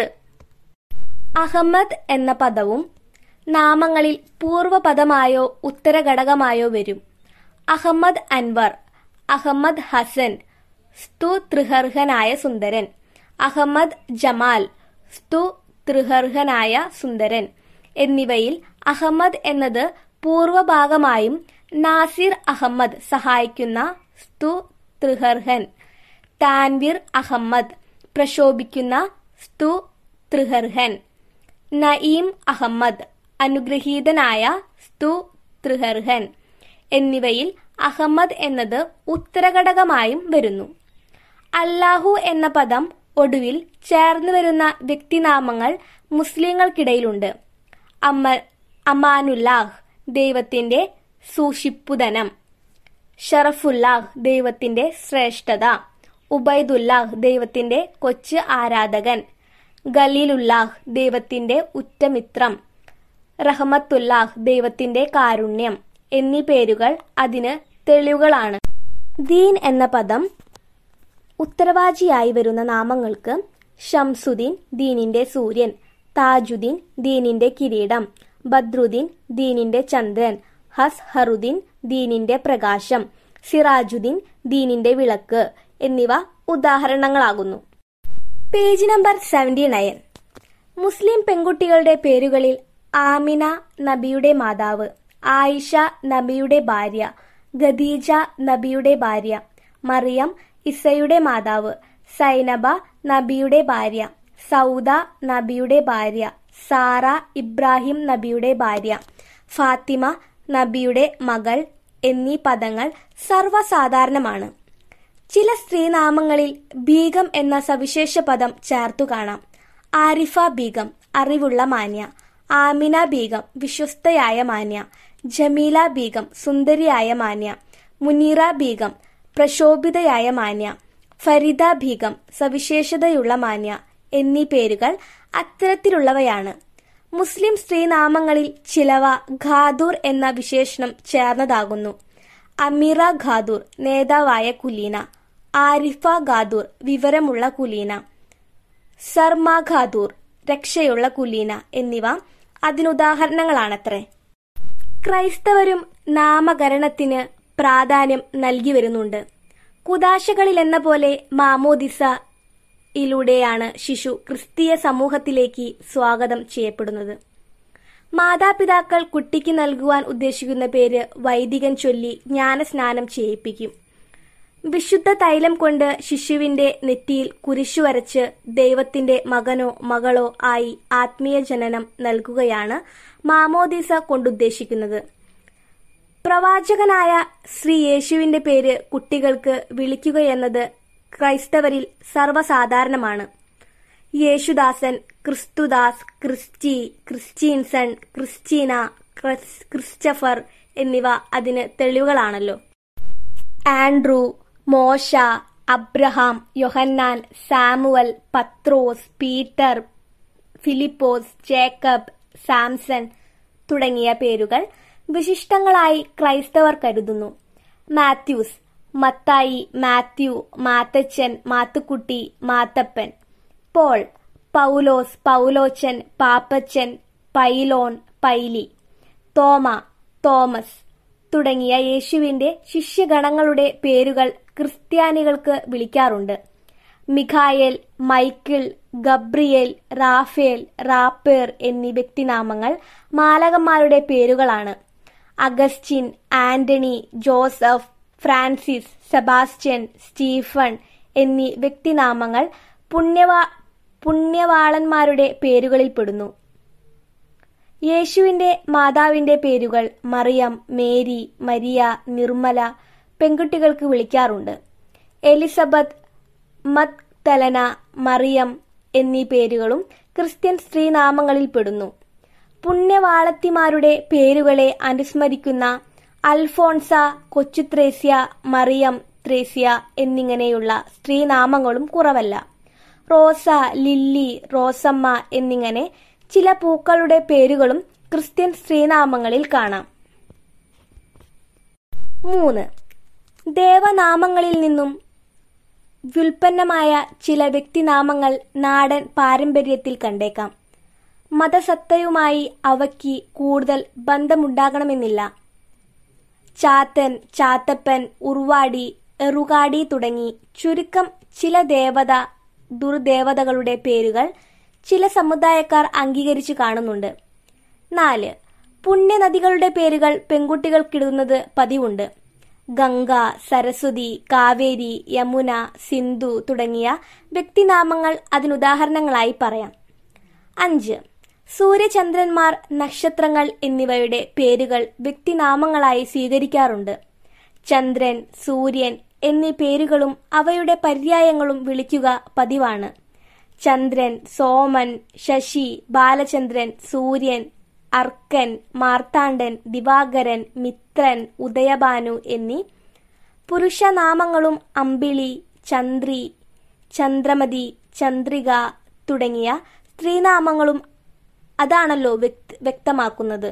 അഹമ്മദ് എന്ന പദവും നാമങ്ങളിൽ പൂർവപദമായോ ഉത്തരഘടകമായോ വരും. അഹമ്മദ് അൻവർ, അഹമ്മദ് ഹസൻ സ്തുതൃഹർഹനായ സുന്ദരൻ, അഹമ്മദ് ജമാൽ സ്തുതൃഹർഹനായ സുന്ദരൻ എന്നിവയിൽ അഹമ്മദ് എന്നത് പൂർവഭാഗമായും നാസിർ അഹമ്മദ് സഹായിക്കുന്ന സ്തുതൃഹർഹൻ, താൻവീർ അഹമ്മദ് പ്രശോഭിക്കുന്ന സ്തുതൃഹർഹൻ, നഈം അഹമ്മദ് അനുഗ്രഹീതനായ സ്തുതൃഹർഹൻ എന്നിവയിൽ അഹമ്മദ് എന്നത് ഉത്തരഘടകമായും വരുന്നു. അല്ലാഹു എന്ന പദം ഒടുവിൽ ചേർന്ന് വരുന്ന വ്യക്തിനാമങ്ങൾ മുസ്ലിങ്ങൾക്കിടയിലുണ്ട്. അമ്മ അമാനുല്ലാഹ് ദൈവത്തിന്റെ സൂക്ഷിപ്പുധനം, ഷറഫുല്ലാഹ് ദൈവത്തിന്റെ ശ്രേഷ്ഠത, ഉബൈദുല്ലാഹ് ദൈവത്തിന്റെ കൊച്ചു ആരാധകൻ, ഖലീലുല്ലാഹ് ദൈവത്തിന്റെ ഉറ്റമിത്രം, റഹ്മത്തുല്ലാഹ് ദൈവത്തിന്റെ കാരുണ്യം എന്നീ പേരുകൾ അതിന് തെളിവുകളാണ്. ദീൻ എന്ന പദം ഉത്തരവാചിയായി വരുന്ന നാമങ്ങൾക്ക് ഷംസുദ്ദീൻ ദീനിന്റെ സൂര്യൻ, താജുദ്ദീൻ ദീനിന്റെ കിരീടം, ബദ്രുദ്ദീൻ ദീനിന്റെ ചന്ദ്രൻ, ഹസ്ഹറുദ്ദീൻ ദീനിന്റെ പ്രകാശം, സിറാജുദ്ദീൻ ദീനിന്റെ വിളക്ക് എന്നിവ ഉദാഹരണങ്ങളാകുന്നു. Page number seventy nine. മുസ്ലിം പെൺകുട്ടികളുടെ പേരുകളിൽ ആമിന നബിയുടെ മാതാവ്, ആയിഷ നബിയുടെ ഭാര്യ, ഖദീജ നബിയുടെ ഭാര്യ, മറിയം ഇസയുടെ മാതാവ്, സൈനബ നബിയുടെ ഭാര്യ, സൗദ നബിയുടെ ഭാര്യ, സാറ ഇബ്രാഹിം നബിയുടെ ഭാര്യ, ഫാത്തിമ നബിയുടെ മകൾ എന്നീ പദങ്ങൾ സർവ്വസാധാരണമാണ്. ചില സ്ത്രീനാമങ്ങളിൽ ബീഗം എന്ന സവിശേഷ പദം ചേർത്തു കാണാം. ആരിഫ ബീഗം അറിവുള്ള മാന്യ, ആമിന ബീഗം വിശ്വസ്തയായ മാന്യ, ജമീല ബീഗം സുന്ദരിയായ മാന്യ, മുനീറ ബീഗം പ്രശോഭിതയായ മാന്യ, ഫരിദ ബീഗം സവിശേഷതയുള്ള മാന്യ എന്നീ പേരുകൾ അത്തരത്തിലുള്ളവയാണ്. മുസ്ലിം സ്ത്രീനാമങ്ങളിൽ ചിലവ ഖാദൂർ എന്ന വിശേഷണം ചേർന്നതാകുന്നു. അമീറ ഖാദൂർ നേതാവായ കുലീന, ആരിഫ ഖാദൂർ വിവരമുള്ള കുലീന, സർമ ഖാദൂർ രക്ഷയുള്ള കുലീന എന്നിവ അതിനുദാഹരണങ്ങളാണത്രേ. ക്രൈസ്തവരും നാമകരണത്തിന് പ്രാധാന്യം നൽകി വരുന്നുണ്ട്. കുദാശകളിലെന്ന പോലെ മാമോദിസ യിലൂടെയാണ് ശിശു ക്രിസ്തീയ സമൂഹത്തിലേക്ക് സ്വാഗതം ചെയ്യപ്പെടുന്നത്. മാതാപിതാക്കൾ കുട്ടിക്ക് നൽകുവാൻ ഉദ്ദേശിക്കുന്ന പേര് വൈദികൻ ചൊല്ലി ജ്ഞാനസ്നാനം ചെയ്യിപ്പിക്കും. വിശുദ്ധ തൈലം കൊണ്ട് ശിശുവിന്റെ നെറ്റിയിൽ കുരിശു വരച്ച് ദൈവത്തിന്റെ മകനോ മകളോ ആയി ആത്മീയ ജനനം നൽകുകയാണ് മാമോദീസ കൊണ്ടുദ്ദേശിക്കുന്നത്. പ്രവാചകനായ ശ്രീ യേശുവിന്റെ പേര് കുട്ടികൾക്ക് വിളിക്കുകയെന്നത് ക്രൈസ്തവരിൽ സർവ്വസാധാരണമാണ്. Yesudasan, Kristhudas, Christy, Christinson, Christina, Christopher എന്നിവ അതിന് തെളിവുകളാണല്ലോ. Andrew, Mosha, Abraham, Yohannan, Samuel, Pathros, Peter, Philipose, Jacob, Samson തുടങ്ങിയ പേരുകൾ വിശിഷ്ടങ്ങളായി ക്രൈസ്തവർ കരുതുന്നു. Mathews, Mathai, Mathew, Mathachan, Mathukutty, Mathappan. Paul, Paulose, Paulochan, Pappachan, Pailon, Paily. Thoma, Thomas തുടങ്ങിയ യേശുവിന്റെ ശിഷ്യഗണങ്ങളുടെ പേരുകൾ ക്രിസ്ത്യാനികൾക്ക് വിളിക്കാറുണ്ട്. മിഖായേൽ, മൈക്കിൾ, ഗബ്രിയേൽ, റാഫേൽ, റാപ്പേർ എന്നീ വ്യക്തിനാമങ്ങൾ മാലകന്മാരുടെ പേരുകളാണ്. Augustine, Antony, Joseph, Francis, Sebastian, Stephen എന്നീ വ്യക്തിനാമങ്ങൾ പുണ്യവാ പുണ്യവാളന്മാരുടെ പേരുകളിൽപ്പെടുന്നു. യേശുവിന്റെ മാതാവിന്റെ പേരുകൾ മറിയം, മേരി, മരിയ, നിർമ്മല പെൺകുട്ടികൾക്ക് വിളിക്കാറുണ്ട്. എലിസബത്ത്, മഗ്ദലന, മറിയം എന്നീ പേരുകളും ക്രിസ്ത്യൻ സ്ത്രീനാമങ്ങളിൽപ്പെടുന്നു. പുണ്യവാളത്തിമാരുടെ പേരുകളെ അനുസ്മരിക്കുന്ന അൽഫോൺസ, കൊച്ചുത്രേസ്യ, മറിയം ത്രേസ്യ എന്നിങ്ങനെയുള്ള സ്ത്രീനാമങ്ങളും കുറവല്ല. റോസ, ലില്ലി, റോസമ്മ എന്നിങ്ങനെ ചില പൂക്കളുടെ പേരുകളും ക്രിസ്ത്യൻ സ്ത്രീനാമങ്ങളിൽ കാണാം. മൂന്ന്. ദേവനാമങ്ങളിൽ നിന്നും വ്യുൽപ്പന്നമായ ചില വ്യക്തിനാമങ്ങൾ നാടൻ പാരമ്പര്യത്തിൽ കണ്ടേക്കാം. മതസത്തയുമായി അവയ്ക്ക് കൂടുതൽ ബന്ധമുണ്ടാകണമെന്നില്ല. ചാത്തൻ, ചാത്തപ്പൻ, ഉർവാടി, എറുകാടി തുടങ്ങി ചുരുക്കം ചില ദേവത ദുർദേവതകളുടെ പേരുകൾ ചില സമുദായക്കാർ അംഗീകരിച്ചു കാണുന്നുണ്ട്. നാല്. പുണ്യനദികളുടെ പേരുകൾ പെൺകുട്ടികൾക്കിടുന്നത് പതിവുണ്ട്. ഗംഗ, സരസ്വതി, കാവേരി, യമുന, സിന്ധു തുടങ്ങിയ വ്യക്തിനാമങ്ങൾ അതിനുദാഹരണങ്ങളായി പറയാം. അഞ്ച്. സൂര്യചന്ദ്രന്മാർ, നക്ഷത്രങ്ങൾ എന്നിവയുടെ പേരുകൾ വ്യക്തിനാമങ്ങളായി സ്വീകരിക്കാറുണ്ട്. ചന്ദ്രൻ, സൂര്യൻ എന്നീ പേരുകളും അവയുടെ പര്യായങ്ങളും വിളിക്കുക പതിവാണ്. ചന്ദ്രൻ, സോമൻ, ശശി, ബാലചന്ദ്രൻ, സൂര്യൻ, അർക്കൻ, മാർത്താണ്ഡൻ, ദിവാകരൻ, മിത്രൻ, ഉദയഭാനു എന്നീ പുരുഷനാമങ്ങളും അമ്പിളി, ചന്ദ്രി, ചന്ദ്രമതി, ചന്ദ്രിക തുടങ്ങിയ സ്ത്രീനാമങ്ങളും അതാണല്ലോ വ്യക്തമാക്കുന്നത്.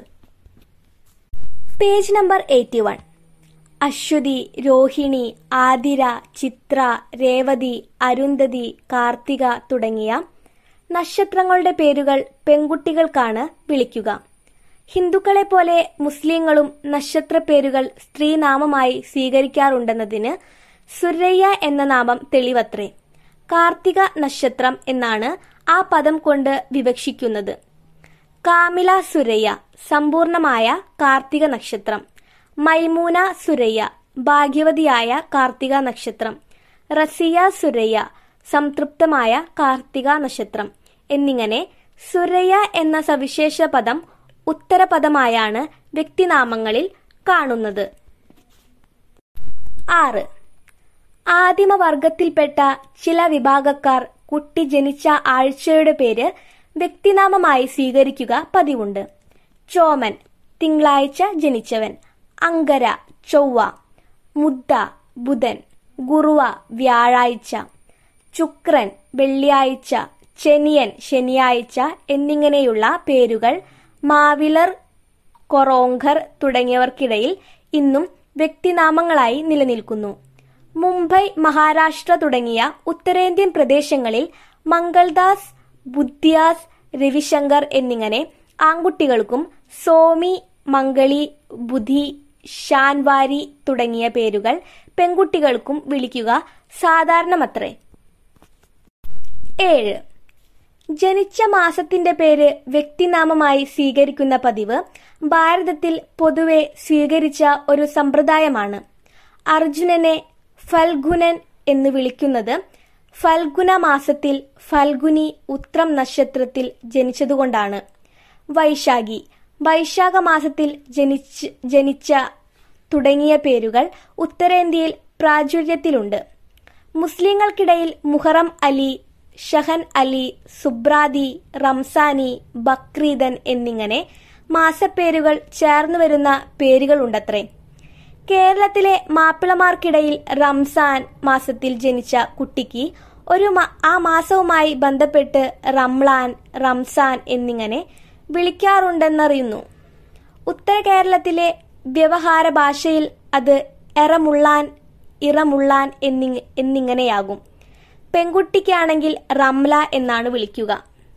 Page number eighty one. Aswathi, Rohini, Athira, Chithra, Revathi, Arundhathi, Karthika തുടങ്ങിയ നക്ഷത്രങ്ങളുടെ പേരുകൾ പെൺകുട്ടികൾക്കാണ് വിളിക്കുക. ഹിന്ദുക്കളെ പോലെ മുസ്ലിങ്ങളും നക്ഷത്ര പേരുകൾ സ്ത്രീനാമമായി സ്വീകരിക്കാറുണ്ടെന്നതിന് സുരയ്യ എന്ന നാമം തെളിവത്രേ. കാർത്തിക നക്ഷത്രം എന്നാണ് ആ പദം കൊണ്ട് വിവക്ഷിക്കുന്നത്. കാമില സുരയ്യ, സമ്പൂർണമായ കാർത്തിക നക്ഷത്രം. മൈമൂന സുരയ്യ, ഭാഗ്യവതിയായ കാർത്തിക നക്ഷത്രം. റസിയ സുരയ്യ, സംതൃപ്തമായ കാർത്തിക നക്ഷത്രം എന്നിങ്ങനെ സുരയ്യ എന്ന സവിശേഷ പദം ഉത്തരപദമായാണ് വ്യക്തിനാമങ്ങളിൽ കാണുന്നത്. ആറ്. ആദിമവർഗത്തിൽപ്പെട്ട ചില വിഭാഗക്കാർ കുട്ടി ജനിച്ച ആഴ്ചയുടെ പേര് വ്യക്തിനാമമായി സ്വീകരിക്കുക പതിവുണ്ട്. ചോമൻ, തിങ്കളാഴ്ച ജനിച്ചവൻ. അങ്കര, ചൊവ്വ. മുദ്ദ, ബുധൻ. ഗുറുവ, വ്യാഴാഴ്ച. ശുക്രൻ, വെള്ളിയാഴ്ച. ശനിയൻ, ശനിയാഴ്ച എന്നിങ്ങനെയുള്ള പേരുകൾ മാവിലർ, കൊറോങ്കർ തുടങ്ങിയവർക്കിടയിൽ ഇന്നും വ്യക്തിനാമങ്ങളായി നിലനിൽക്കുന്നു. മുംബൈ, മഹാരാഷ്ട്ര തുടങ്ങിയ ഉത്തരേന്ത്യൻ പ്രദേശങ്ങളിൽ മംഗൾദാസ്, ബുദ്ധിയാസ്, രവിശങ്കർ എന്നിങ്ങനെ ആൺകുട്ടികൾക്കും സോമി, മംഗളി, ബുധി, ഷാൻവാരി തുടങ്ങിയ പേരുകൾ പെൺകുട്ടികൾക്കും വിളിക്കുക സാധാരണമത്രേ. ഏഴ്. ജനിച്ച മാസത്തിന്റെ പേര് വ്യക്തിനാമമായി സ്വീകരിക്കുന്ന പതിവ് ഭാരതത്തിൽ പൊതുവെ സ്വീകരിച്ച ഒരു സമ്പ്രദായമാണ്. അർജുനനെ ഫൽഗുനൻ എന്ന് വിളിക്കുന്നത് ഫൽഗുന മാസത്തിൽ ഫൽഗുനി ഉത്രം നക്ഷത്രത്തിൽ ജനിച്ചതുകൊണ്ടാണ്. വൈശാഖി, വൈശാഖ മാസത്തിൽ ജനിച്ച് ജനിച്ച തുടങ്ങിയ പേരുകൾ ഉത്തരേന്ത്യയിൽ പ്രാചുര്യത്തിലുണ്ട്. മുസ്ലിങ്ങൾക്കിടയിൽ മുഹറം അലി, ഷഹൻ അലി, സുബ്രാദി, റംസാനി, ബക്രീദൻ എന്നിങ്ങനെ മാസപ്പേരുകൾ ചേർന്നു വരുന്ന പേരുകളുണ്ടത്രേ. കേരളത്തിലെ മാപ്പിളമാർക്കിടയിൽ റംസാൻ മാസത്തിൽ ജനിച്ച കുട്ടിക്ക് ഒരു ആ മാസവുമായി ബന്ധപ്പെട്ട് റംലാൻ, റംസാൻ എന്നിങ്ങനെ വിളിക്കാറുണ്ടെന്നറിയുന്നു. ഉത്തര കേരളത്തിലെ വ്യവഹാര ഭാഷയിൽ അത് എറമുള്ളാൻ, ഇറമുള്ളാൻ എന്നി എന്നിങ്ങനെയാകും. പെൺകുട്ടിക്കാണെങ്കിൽ റംല എന്നാണ് വിളിക്കുക.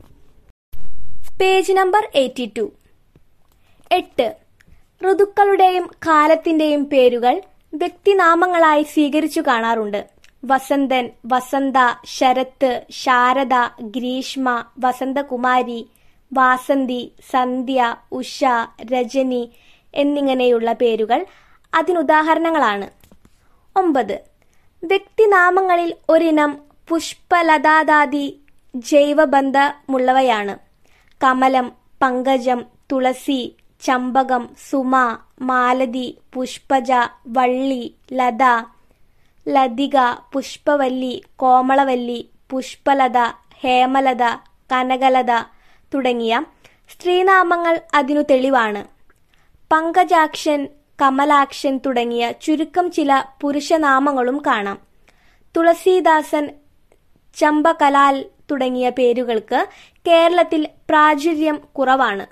Page number eighty two. എട്ട്. ഋതുക്കളുടെയും കാലത്തിന്റെയും പേരുകൾ വ്യക്തിനാമങ്ങളായി സ്വീകരിച്ചു കാണാറുണ്ട്. വസന്തൻ, വസന്ത, ശരത്ത്, ശാരദ, ഗ്രീഷ്മ, വസന്തകുമാരി, വാസന്തി, സന്ധ്യ, ഉഷ, രജനി എന്നിങ്ങനെയുള്ള പേരുകൾ അതിനുദാഹരണങ്ങളാണ്. ഒമ്പത്. വ്യക്തിനാമങ്ങളിൽ ഒരിനം പുഷ്പലതാദാദി ജൈവബന്ധമുള്ളവയാണ്. കമലം, പങ്കജം, തുളസി, ചമ്പകം, സുമ, മാലതി, പുഷ്പജ, വള്ളി, ലത, ലതിക, പുഷ്പവല്ലി, കോമളവല്ലി, പുഷ്പലത, ഹേമലത, കനകലത തുടങ്ങിയ സ്ത്രീനാമങ്ങൾ അതിനു തെളിവാണ്. പങ്കജാക്ഷൻ, കമലാക്ഷൻ തുടങ്ങിയ ചുരുക്കം ചില പുരുഷനാമങ്ങളും കാണാം. തുളസീദാസൻ, ചമ്പകലാൽ തുടങ്ങിയ പേരുകൾക്ക് കേരളത്തിൽ പ്രാചുര്യം കുറവാണ്.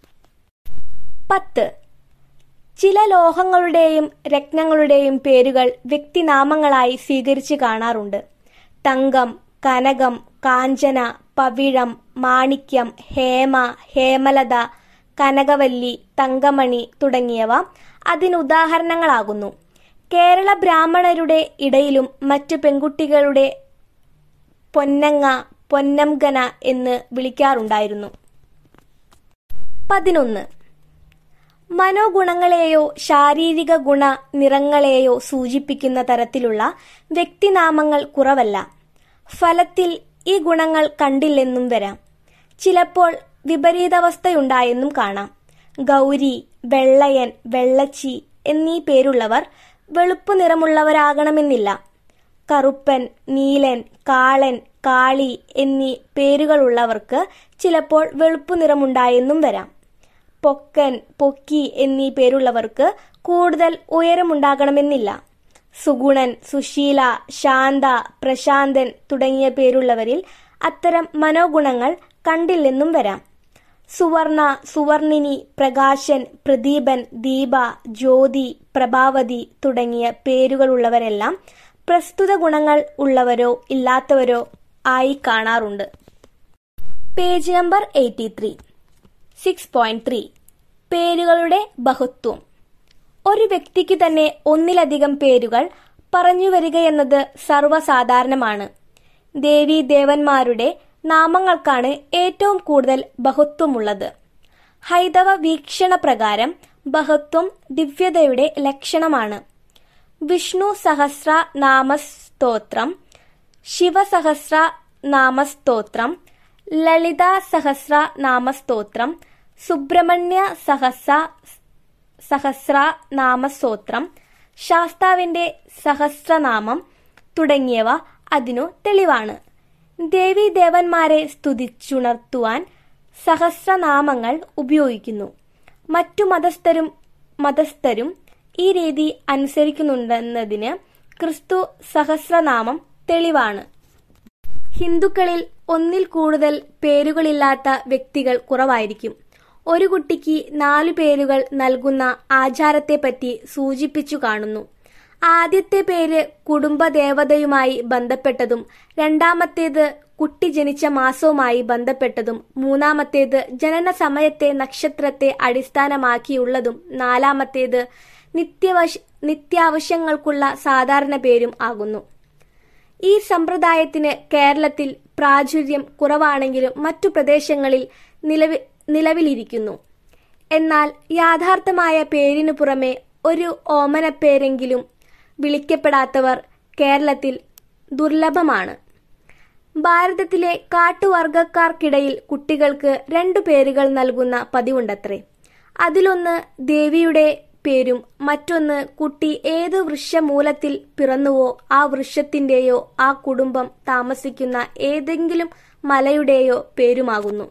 പത്ത്. ചില ലോഹങ്ങളുടെയും രത്നങ്ങളുടെയും പേരുകൾ വ്യക്തിനാമങ്ങളായി സ്വീകരിച്ച് കാണാറുണ്ട്. തങ്കം, കനകം, കാഞ്ചന, പവിഴം, മാണിക്യം, ഹേമ, ഹേമലത, കനകവല്ലി, തങ്കമണി തുടങ്ങിയവ അതിനുദാഹരണങ്ങളാകുന്നു. കേരള ബ്രാഹ്മണരുടെ ഇടയിലും മറ്റു പെൺകുട്ടികളുടെ പൊന്നങ്ങ, പൊന്നംഗന എന്ന് വിളിക്കാറുണ്ടായിരുന്നു. പതിനൊന്ന്. മനോഗുണങ്ങളെയോ ശാരീരിക ഗുണ നിറങ്ങളെയോ സൂചിപ്പിക്കുന്ന തരത്തിലുള്ള വ്യക്തിനാമങ്ങൾ കുറവല്ല. ഫലത്തിൽ ഈ ഗുണങ്ങൾ കണ്ടില്ലെന്നും വരാം. ചിലപ്പോൾ വിപരീതാവസ്ഥയുണ്ടായെന്നും കാണാം. ഗൗരി, വെള്ളയൻ, വെള്ളച്ചി എന്നീ പേരുള്ളവർ വെളുപ്പു നിറമുള്ളവരാകണമെന്നില്ല. കറുപ്പൻ, നീലൻ, കാളൻ, കാളി എന്നീ പേരുകളുള്ളവർക്ക് ചിലപ്പോൾ വെളുപ്പു നിറമുണ്ടായെന്നും വരാം. പൊക്കൻ, പൊക്കി എന്നീ പേരുള്ളവർക്ക് കൂടുതൽ ഉയരമുണ്ടാകണമെന്നില്ല. സുഗുണൻ, സുശീല, ശാന്ത, പ്രശാന്തൻ തുടങ്ങിയ പേരുള്ളവരിൽ അത്തരം മനോഗുണങ്ങൾ കണ്ടില്ലെന്നും വരാം. സുവർണ, സുവർണിനി, പ്രകാശൻ, പ്രദീപൻ, ദീപ, ജ്യോതി, പ്രഭാവതി തുടങ്ങിയ പേരുകളുള്ളവരെല്ലാം പ്രസ്തുത ഗുണങ്ങൾ ഉള്ളവരോ ഇല്ലാത്തവരോ ആയി കാണാറുണ്ട്. Page number eighty three. Six point three. പേരുകളുടെ ബഹുത്വം. ഒരു വ്യക്തിക്ക് തന്നെ ഒന്നിലധികം പേരുകൾ പറഞ്ഞുവരികയെന്നത് സർവ്വസാധാരണമാണ്. ദേവീ ദേവന്മാരുടെ നാമങ്ങൾക്കാണ് ഏറ്റവും കൂടുതൽ ബഹുത്വമുള്ളത്. ഹൈന്ദവ വീക്ഷണപ്രകാരം ബഹുത്വം ദിവ്യതയുടെ ലക്ഷണമാണ്. വിഷ്ണു സഹസ്ര നാമസ്തോത്രം, ശിവസഹസ്ര നാമസ്തോത്രം, ലളിത സഹസ്ര നാമസ്തോത്രം, സുബ്രഹ്മണ്യ സഹസ്ര സഹസ്ര നാമസ്തോത്രം, ശാസ്താവിന്റെ സഹസ്രനാമം തുടങ്ങിയവ അതിനു തെളിവാണ്. ദേവീ ദേവന്മാരെ സ്തുതിച്ചുണർത്തുവാൻ സഹസ്രനാമങ്ങൾ ഉപയോഗിക്കുന്നു. മറ്റു മതസ്ഥരും മതസ്ഥരും ഈ രീതി അനുസരിക്കുന്നുണ്ടെന്നതിന് ക്രിസ്തു സഹസ്രനാമം തെളിവാണ്. ഹിന്ദുക്കളിൽ ഒന്നിൽ കൂടുതൽ പേരുകളില്ലാത്ത വ്യക്തികൾ കുറവായിരിക്കും. ഒരു കുട്ടിക്ക് നാലു പേരുകൾ നൽകുന്ന ആചാരത്തെപ്പറ്റി സൂചിപ്പിച്ചു കാണുന്നു. ആദ്യത്തെ പേര് കുടുംബദേവതയുമായി ബന്ധപ്പെട്ടതും രണ്ടാമത്തേത് കുട്ടി ജനിച്ച മാസവുമായി ബന്ധപ്പെട്ടതും മൂന്നാമത്തേത് ജനന സമയത്തെ നക്ഷത്രത്തെ അടിസ്ഥാനമാക്കിയുള്ളതും നാലാമത്തേത് നിത്യവശ നിത്യാവശ്യങ്ങൾക്കുള്ള സാധാരണ പേരും ആകുന്നു. ഈ സമ്പ്രദായത്തിന് കേരളത്തിൽ പ്രാചുര്യം കുറവാണെങ്കിലും മറ്റു പ്രദേശങ്ങളിൽ നിലവി നിലവിലിരിക്കുന്നു. എന്നാൽ യഥാർത്ഥമായ പേരിനു പുറമെ ഒരു ഓമനപ്പേരെങ്കിലും വിളിക്കപ്പെടാത്തവർ കേരളത്തിൽ ദുർലഭമാണ്. ഭാരതത്തിലെ കാട്ടുവർഗക്കാർക്കിടയിൽ കുട്ടികൾക്ക് രണ്ടു പേരുകൾ നൽകുന്ന പതിവുണ്ടത്രേ. അതിലൊന്ന് ദേവിയുടെ പേരും മറ്റൊന്ന് കുട്ടി ഏതു വൃക്ഷമൂലത്തിൽ പിറന്നുവോ ആ വൃക്ഷത്തിന്റെയോ ആ കുടുംബം താമസിക്കുന്ന ഏതെങ്കിലും മലയുടെയോ പേരുമാകുന്നു.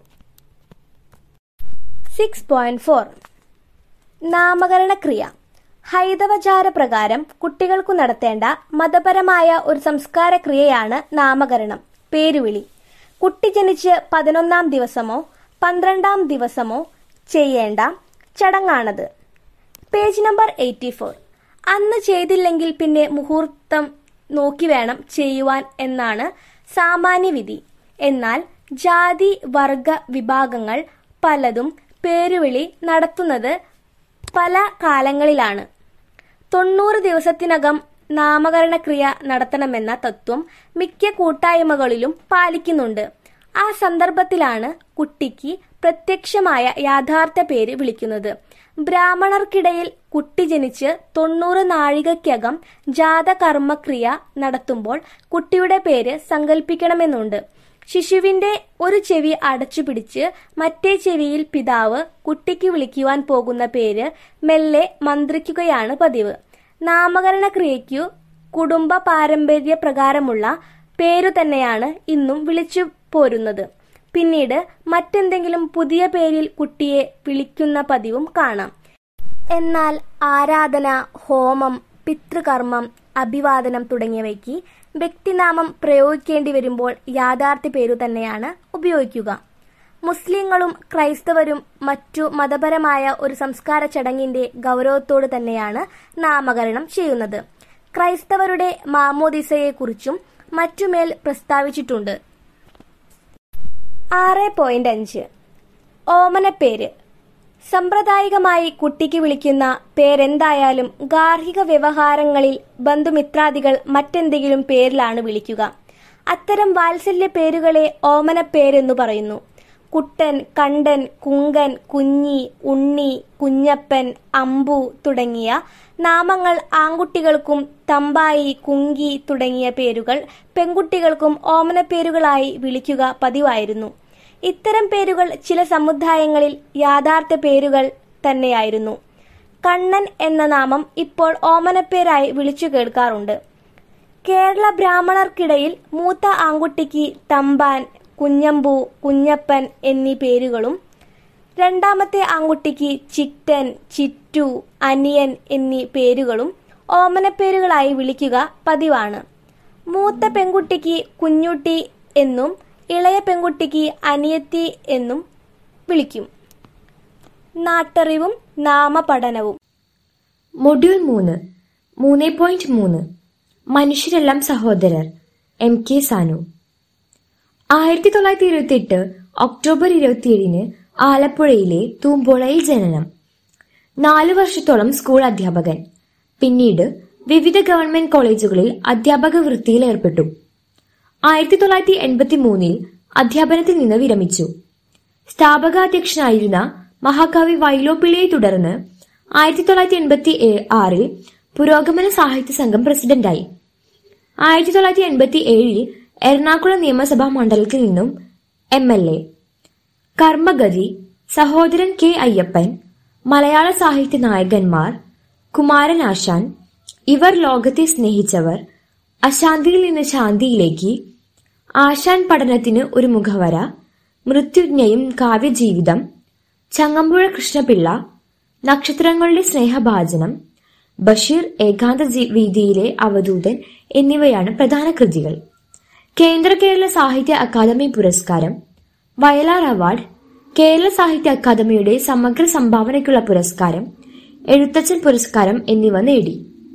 Six point four. നാമകരണക്രിയ. ഹൈന്ദവാചാര പ്രകാരം കുട്ടികൾക്കു നടത്തേണ്ട മതപരമായ ഒരു സംസ്കാര ക്രിയയാണ് നാമകരണം, പേരുവിളി. കുട്ടി ജനിച്ച് പതിനൊന്നാം ദിവസമോ പന്ത്രണ്ടാം ദിവസമോ ചെയ്യേണ്ട ചടങ്ങാണത്. Page number eighty four. അന്ന് ചെയ്തില്ലെങ്കിൽ പിന്നെ മുഹൂർത്തം നോക്കി വേണം ചെയ്യുവാൻ എന്നാണ് സാമാന്യവിധി. എന്നാൽ ജാതി വർഗ വിഭാഗങ്ങൾ പലതും പേരുവിളി നടത്തുന്നത് പല കാലങ്ങളിലാണ്. തൊണ്ണൂറ് ദിവസത്തിനകം നാമകരണക്രിയ നടത്തണമെന്ന തത്വം മിക്ക കൂട്ടായ്മകളിലും പാലിക്കുന്നുണ്ട്. ആ സന്ദർഭത്തിലാണ് കുട്ടിക്ക് പ്രത്യക്ഷമായ യഥാർത്ഥ പേര് വിളിക്കുന്നത്. ബ്രാഹ്മണർക്കിടയിൽ കുട്ടി ജനിച്ച് തൊണ്ണൂറ് നാഴികയ്ക്കകം ജാതകർമ്മക്രിയ നടത്തുമ്പോൾ കുട്ടിയുടെ പേര് സങ്കല്പിക്കണമെന്നുണ്ട്. ശിശുവിന്റെ ഒരു ചെവി അടച്ചുപിടിച്ച് മറ്റേ ചെവിയിൽ പിതാവ് കുട്ടിക്ക് വിളിക്കുവാൻ പോകുന്ന പേര് മെല്ലെ മന്ത്രിക്കുകയാണ് പതിവ്. നാമകരണക്രിയയ്ക്കു കുടുംബ പാരമ്പര്യ പ്രകാരമുള്ള പേരു തന്നെയാണ് ഇന്നും വിളിച്ചു പോരുന്നത്. പിന്നീട് മറ്റെന്തെങ്കിലും പുതിയ പേരിൽ കുട്ടിയെ വിളിക്കുന്ന പതിവും കാണാം. എന്നാൽ ആരാധന, ഹോമം, പിതൃകർമ്മം, അഭിവാദനം തുടങ്ങിയവയ്ക്ക് വ്യക്തിനാമം പ്രയോഗിക്കേണ്ടി വരുമ്പോൾ യാഥാർത്ഥ്യ പേരു തന്നെയാണ് ഉപയോഗിക്കുക. മുസ്ലിങ്ങളും ക്രൈസ്തവരും മറ്റു മതപരമായ ഒരു സംസ്കാര ചടങ്ങിന്റെ ഗൗരവത്തോട് തന്നെയാണ് നാമകരണം ചെയ്യുന്നത്. ക്രൈസ്തവരുടെ മാമോദിസയെക്കുറിച്ചും മറ്റുമേൽ പ്രസ്താവിച്ചിട്ടുണ്ട്. ആറ് പോയിന്റ് അഞ്ച് ഓമനപ്പേര്. സമ്പ്രദായികമായി കുട്ടിക്ക് വിളിക്കുന്ന പേരെന്തായാലും ഗാർഹിക വ്യവഹാരങ്ങളിൽ ബന്ധുമിത്രാദികൾ മറ്റെന്തെങ്കിലും പേരിലാണ് വിളിക്കുക. അത്തരം വാത്സല്യ പേരുകളെ ഓമനപ്പേരെന്നു പറയുന്നു. കുട്ടൻ, കണ്ടൻ, കുങ്കൻ, കുഞ്ഞി, ഉണ്ണി, കുഞ്ഞപ്പൻ, അമ്പു തുടങ്ങിയ നാമങ്ങൾ ആൺകുട്ടികൾക്കും തമ്പായി, കുങ്കി തുടങ്ങിയ പേരുകൾ പെൺകുട്ടികൾക്കും ഓമനപ്പേരുകളായി വിളിക്കുക പതിവായിരുന്നു. ഇത്തരം പേരുകൾ ചില സമുദായങ്ങളിൽ യാഥാർത്ഥ്യ പേരുകൾ തന്നെയായിരുന്നു. കണ്ണൻ എന്ന നാമം ഇപ്പോൾ ഓമനപ്പേരായി വിളിച്ചു കേൾക്കാറുണ്ട്. കേരള ബ്രാഹ്മണർക്കിടയിൽ മൂത്ത ആൺകുട്ടിക്ക് തമ്പാൻ, കുഞ്ഞമ്പു, കുഞ്ഞപ്പൻ എന്നീ പേരുകളും രണ്ടാമത്തെ ആൺകുട്ടിക്ക് ചിറ്റൻ, ചിറ്റു, അനിയൻ എന്നീ പേരുകളും ഓമനപ്പേരുകളായി വിളിക്കുക പതിവാണ്. മൂത്ത പെൺകുട്ടിക്ക് കുഞ്ഞുട്ടി എന്നും ഇളയ പെൺകുട്ടിക്ക് അനിയത്തി എന്നും വിളിക്കും. നാട്ടറിവും നാമപഠനവും. മൊഡ്യൂൾ മൂന്ന് മൂന്ന് പോയിന്റ് മൂന്ന് മനുഷ്യരെല്ലാം സഹോദരർ. M K Sanu. ആയിരത്തി തൊള്ളായിരത്തി ഇരുപത്തി എട്ട് ഒക്ടോബർ ഇരുപത്തിയേഴിന് ആലപ്പുഴയിലെ തൂമ്പോളയിൽ ജനനം. നാലു വർഷത്തോളം സ്കൂൾ അധ്യാപകൻ. പിന്നീട് വിവിധ ഗവൺമെന്റ് കോളേജുകളിൽ അധ്യാപക വൃത്തിയിൽ ഏർപ്പെട്ടു. ആയിരത്തി തൊള്ളായിരത്തി എൺപത്തി മൂന്നിൽ അധ്യാപനത്തിൽ നിന്ന് വിരമിച്ചു. സ്ഥാപകാധ്യക്ഷനായിരുന്ന മഹാകവി വൈലോപ്പിള്ളിയെ തുടർന്ന് ആയിരത്തി തൊള്ളായിരത്തി എൺപത്തി ആറിൽ പുരോഗമന സാഹിത്യ സംഘം പ്രസിഡന്റായി. ആയിരത്തി തൊള്ളായിരത്തി എൺപത്തി ഏഴിൽ എറണാകുളം നിയമസഭാ മണ്ഡലത്തിൽ നിന്നും എം എൽ എ. കർമ്മഗതി, സഹോദരൻ കെ അയ്യപ്പൻ, മലയാള സാഹിത്യ നായകന്മാർ, കുമാരനാശാൻ, ഇവർ ലോകത്തെ സ്നേഹിച്ചവർ, അശാന്തിയിൽ നിന്ന് ശാന്തിയിലേക്ക്, ആശാൻ പഠനത്തിന് ഒരു മുഖവര, മൃത്യുജ്ഞയും കാവ്യജീവിതം, ചങ്ങമ്പുഴ കൃഷ്ണപിള്ള, നക്ഷത്രങ്ങളുടെ സ്നേഹഭാജനം, ബഷീർ ഏകാന്ത വീതിയിലെ അവധൂതൻ എന്നിവയാണ് പ്രധാന കൃതികൾ. കേന്ദ്ര കേരള സാഹിത്യ അക്കാദമി പുരസ്കാരം, വയലാർ അവാർഡ്, കേരള സാഹിത്യ അക്കാദമിയുടെ സമഗ്ര സംഭാവനയ്ക്കുള്ള പുരസ്കാരം, എഴുത്തച്ഛൻ പുരസ്കാരം എന്നിവ നേടി.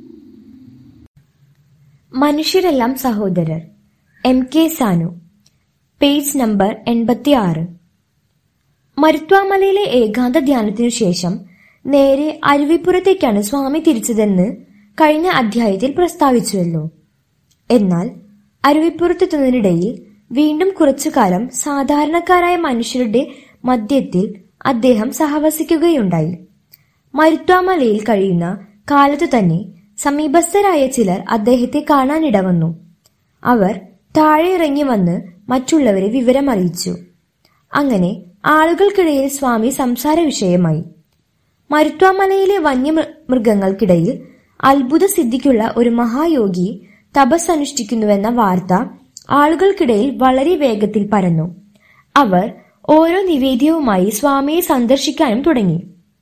മനുഷ്യരെല്ലാം സഹോദരർ. M K Sanu. Page number എൺപത്തി ആറ്. മരുത്വാമലയിലെ ഏകാന്ത ധ്യാനത്തിനു ശേഷം നേരെ അരുവിപ്പുറത്തേക്കാണ് സ്വാമി തിരിച്ചതെന്ന് കഴിഞ്ഞ അധ്യായത്തിൽ പ്രസ്താവിച്ചുവല്ലോ. എന്നാൽ അരുവിപ്പുറത്തെത്തുന്നതിനിടയിൽ വീണ്ടും കുറച്ചുകാലം സാധാരണക്കാരായ മനുഷ്യരുടെ മധ്യത്തിൽ അദ്ദേഹം സഹവസിക്കുകയുണ്ടായി. മരുത്വാമലയിൽ കഴിയുന്ന കാലത്തു തന്നെ സമീപസ്ഥരായ ചിലർ അദ്ദേഹത്തെ കാണാനിടവന്നു. അവർ താഴെ ഇറങ്ങി വന്ന് മറ്റുള്ളവരെ വിവരമറിയിച്ചു. അങ്ങനെ ആളുകൾക്കിടയിൽ സ്വാമി സംസാര വിഷയമായി. മരുത്വാമലയിലെ വന്യമൃഗങ്ങൾക്കിടയിൽ അത്ഭുത സിദ്ധിക്കുള്ള ഒരു മഹായോഗി തപസ് അനുഷ്ഠിക്കുന്നുവെന്ന വാർത്ത ആളുകൾക്കിടയിൽ വളരെ വേഗത്തിൽ പരന്നു. അവർ ഓരോ നിവേദ്യവുമായി സ്വാമിയെ സന്ദർശിക്കാനും തുടങ്ങി.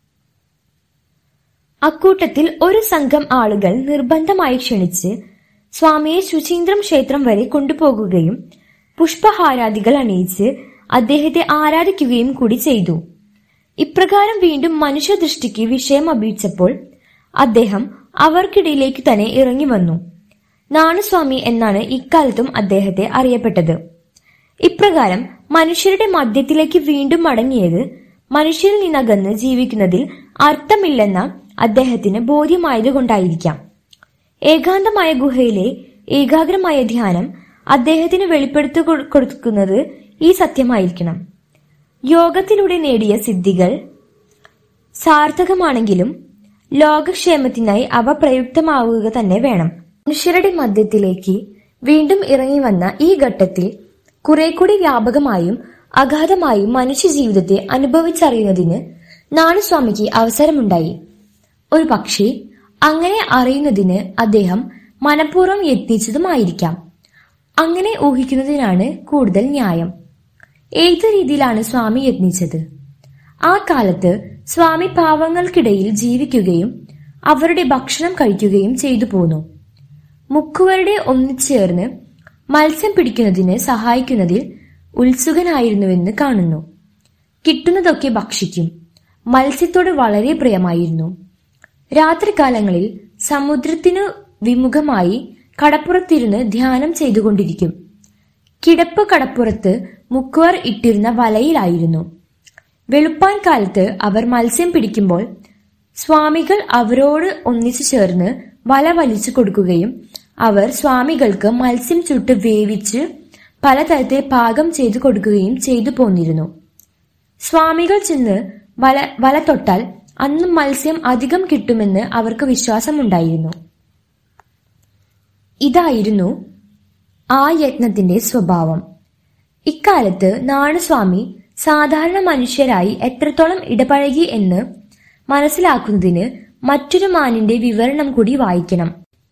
അക്കൂട്ടത്തിൽ ഒരു സംഘം ആളുകൾ നിർബന്ധമായി ക്ഷണിച്ച് സ്വാമിയെ ശുചീന്ദ്രം ക്ഷേത്രം വരെ കൊണ്ടുപോകുകയും പുഷ്പഹാരാദികൾ അണിയിച്ച് അദ്ദേഹത്തെ ആരാധിക്കുകയും കൂടി ചെയ്തു. ഇപ്രകാരം വീണ്ടും മനുഷ്യദൃഷ്ടിക്ക് വിഷയം അഭിച്ചപ്പോൾ അദ്ദേഹം അവർക്കിടയിലേക്ക് തന്നെ ഇറങ്ങി വന്നു. നാണുസ്വാമി എന്നാണ് ഇക്കാലത്തും അദ്ദേഹത്തെ അറിയപ്പെട്ടത്. ഇപ്രകാരം മനുഷ്യരുടെ മധ്യത്തിലേക്ക് വീണ്ടും മടങ്ങിയത് മനുഷ്യരിൽ നിന്നകന്ന് ജീവിക്കുന്നതിൽ അർത്ഥമില്ലെന്ന അദ്ദേഹത്തിന് ബോധ്യമായതുകൊണ്ടായിരിക്കാം. ഏകാന്തമായ ഗുഹയിലെ ഏകാഗ്രമായ ധ്യാനം അദ്ദേഹത്തിന് വെളിപ്പെടുത്തി കൊടുക്കുന്നത് ഈ സത്യമായിരിക്കണം. യോഗത്തിലൂടെ നേടിയ സിദ്ധികൾ സാർത്ഥകമാണെങ്കിലും ലോകക്ഷേമത്തിനായി അവ പ്രയുക്തമാവുക തന്നെ വേണം. മനുഷ്യരുടെ മധ്യത്തിലേക്ക് വീണ്ടും ഇറങ്ങി വന്ന ഈ ഘട്ടത്തിൽ കുറെ കൂടി വ്യാപകമായും അഗാധമായും മനുഷ്യ ജീവിതത്തെ അനുഭവിച്ചറിയുന്നതിന് നാണുസ്വാമിക്ക് അവസരമുണ്ടായി. ഒരു പക്ഷേ അങ്ങനെ അറിയുന്നതിന് അദ്ദേഹം മനഃപൂർവ്വം യത്നിച്ചതുമായിരിക്കാം. അങ്ങനെ ഊഹിക്കുന്നതിനാണ് കൂടുതൽ ന്യായം. ഏതു രീതിയിലാണ് സ്വാമി യത്നിച്ചത്? ആ കാലത്ത് സ്വാമി പാവങ്ങൾക്കിടയിൽ ജീവിക്കുകയും അവരുടെ ഭക്ഷണം കഴിക്കുകയും ചെയ്തു പോന്നു. മുക്കുവരുടെ ഒന്നിച്ചേർന്ന് മത്സ്യം പിടിക്കുന്നതിന് സഹായിക്കുന്നതിൽ ഉത്സുകനായിരുന്നുവെന്ന് കാണുന്നു. കിട്ടുന്നതൊക്കെ ഭക്ഷിക്കും. മത്സ്യത്തോട് വളരെ പ്രിയമായിരുന്നു. രാത്രികാലങ്ങളിൽ സമുദ്രത്തിനു വിമുഖമായി കടപ്പുറത്തിരുന്ന് ധ്യാനം ചെയ്തുകൊണ്ടിരിക്കും. കിടപ്പ് കടപ്പുറത്ത് മുക്കുവർ ഇട്ടിരുന്ന വലയിലായിരുന്നു. വെളുപ്പാൻ കാലത്ത് അവർ മത്സ്യം പിടിക്കുമ്പോൾ സ്വാമികൾ അവരോട് ഒന്നിച്ചു ചേർന്ന് വല വലിച്ചു കൊടുക്കുകയും അവർ സ്വാമികൾക്ക് മത്സ്യം ചുട്ട് വേവിച്ച് പലതരത്തിൽ പാകം ചെയ്തു കൊടുക്കുകയും ചെയ്തു പോന്നിരുന്നു. സ്വാമികൾ ചെന്ന് വല വല തൊട്ടാൽ അന്ന് മത്സ്യം അധികം കിട്ടുമെന്ന് അവർക്ക് വിശ്വാസമുണ്ടായിരുന്നു. ഇതായിരുന്നു ആ യജ്ഞത്തിന്റെ സ്വഭാവം. ഇക്കാലത്ത് നാണുസ്വാമി സാധാരണ മനുഷ്യരായി എത്രത്തോളം ഇടപഴകി എന്ന് മനസ്സിലാക്കുന്നതിന് മറ്റൊരു മാനിന്റെ വിവരണം കൂടി വായിക്കണം.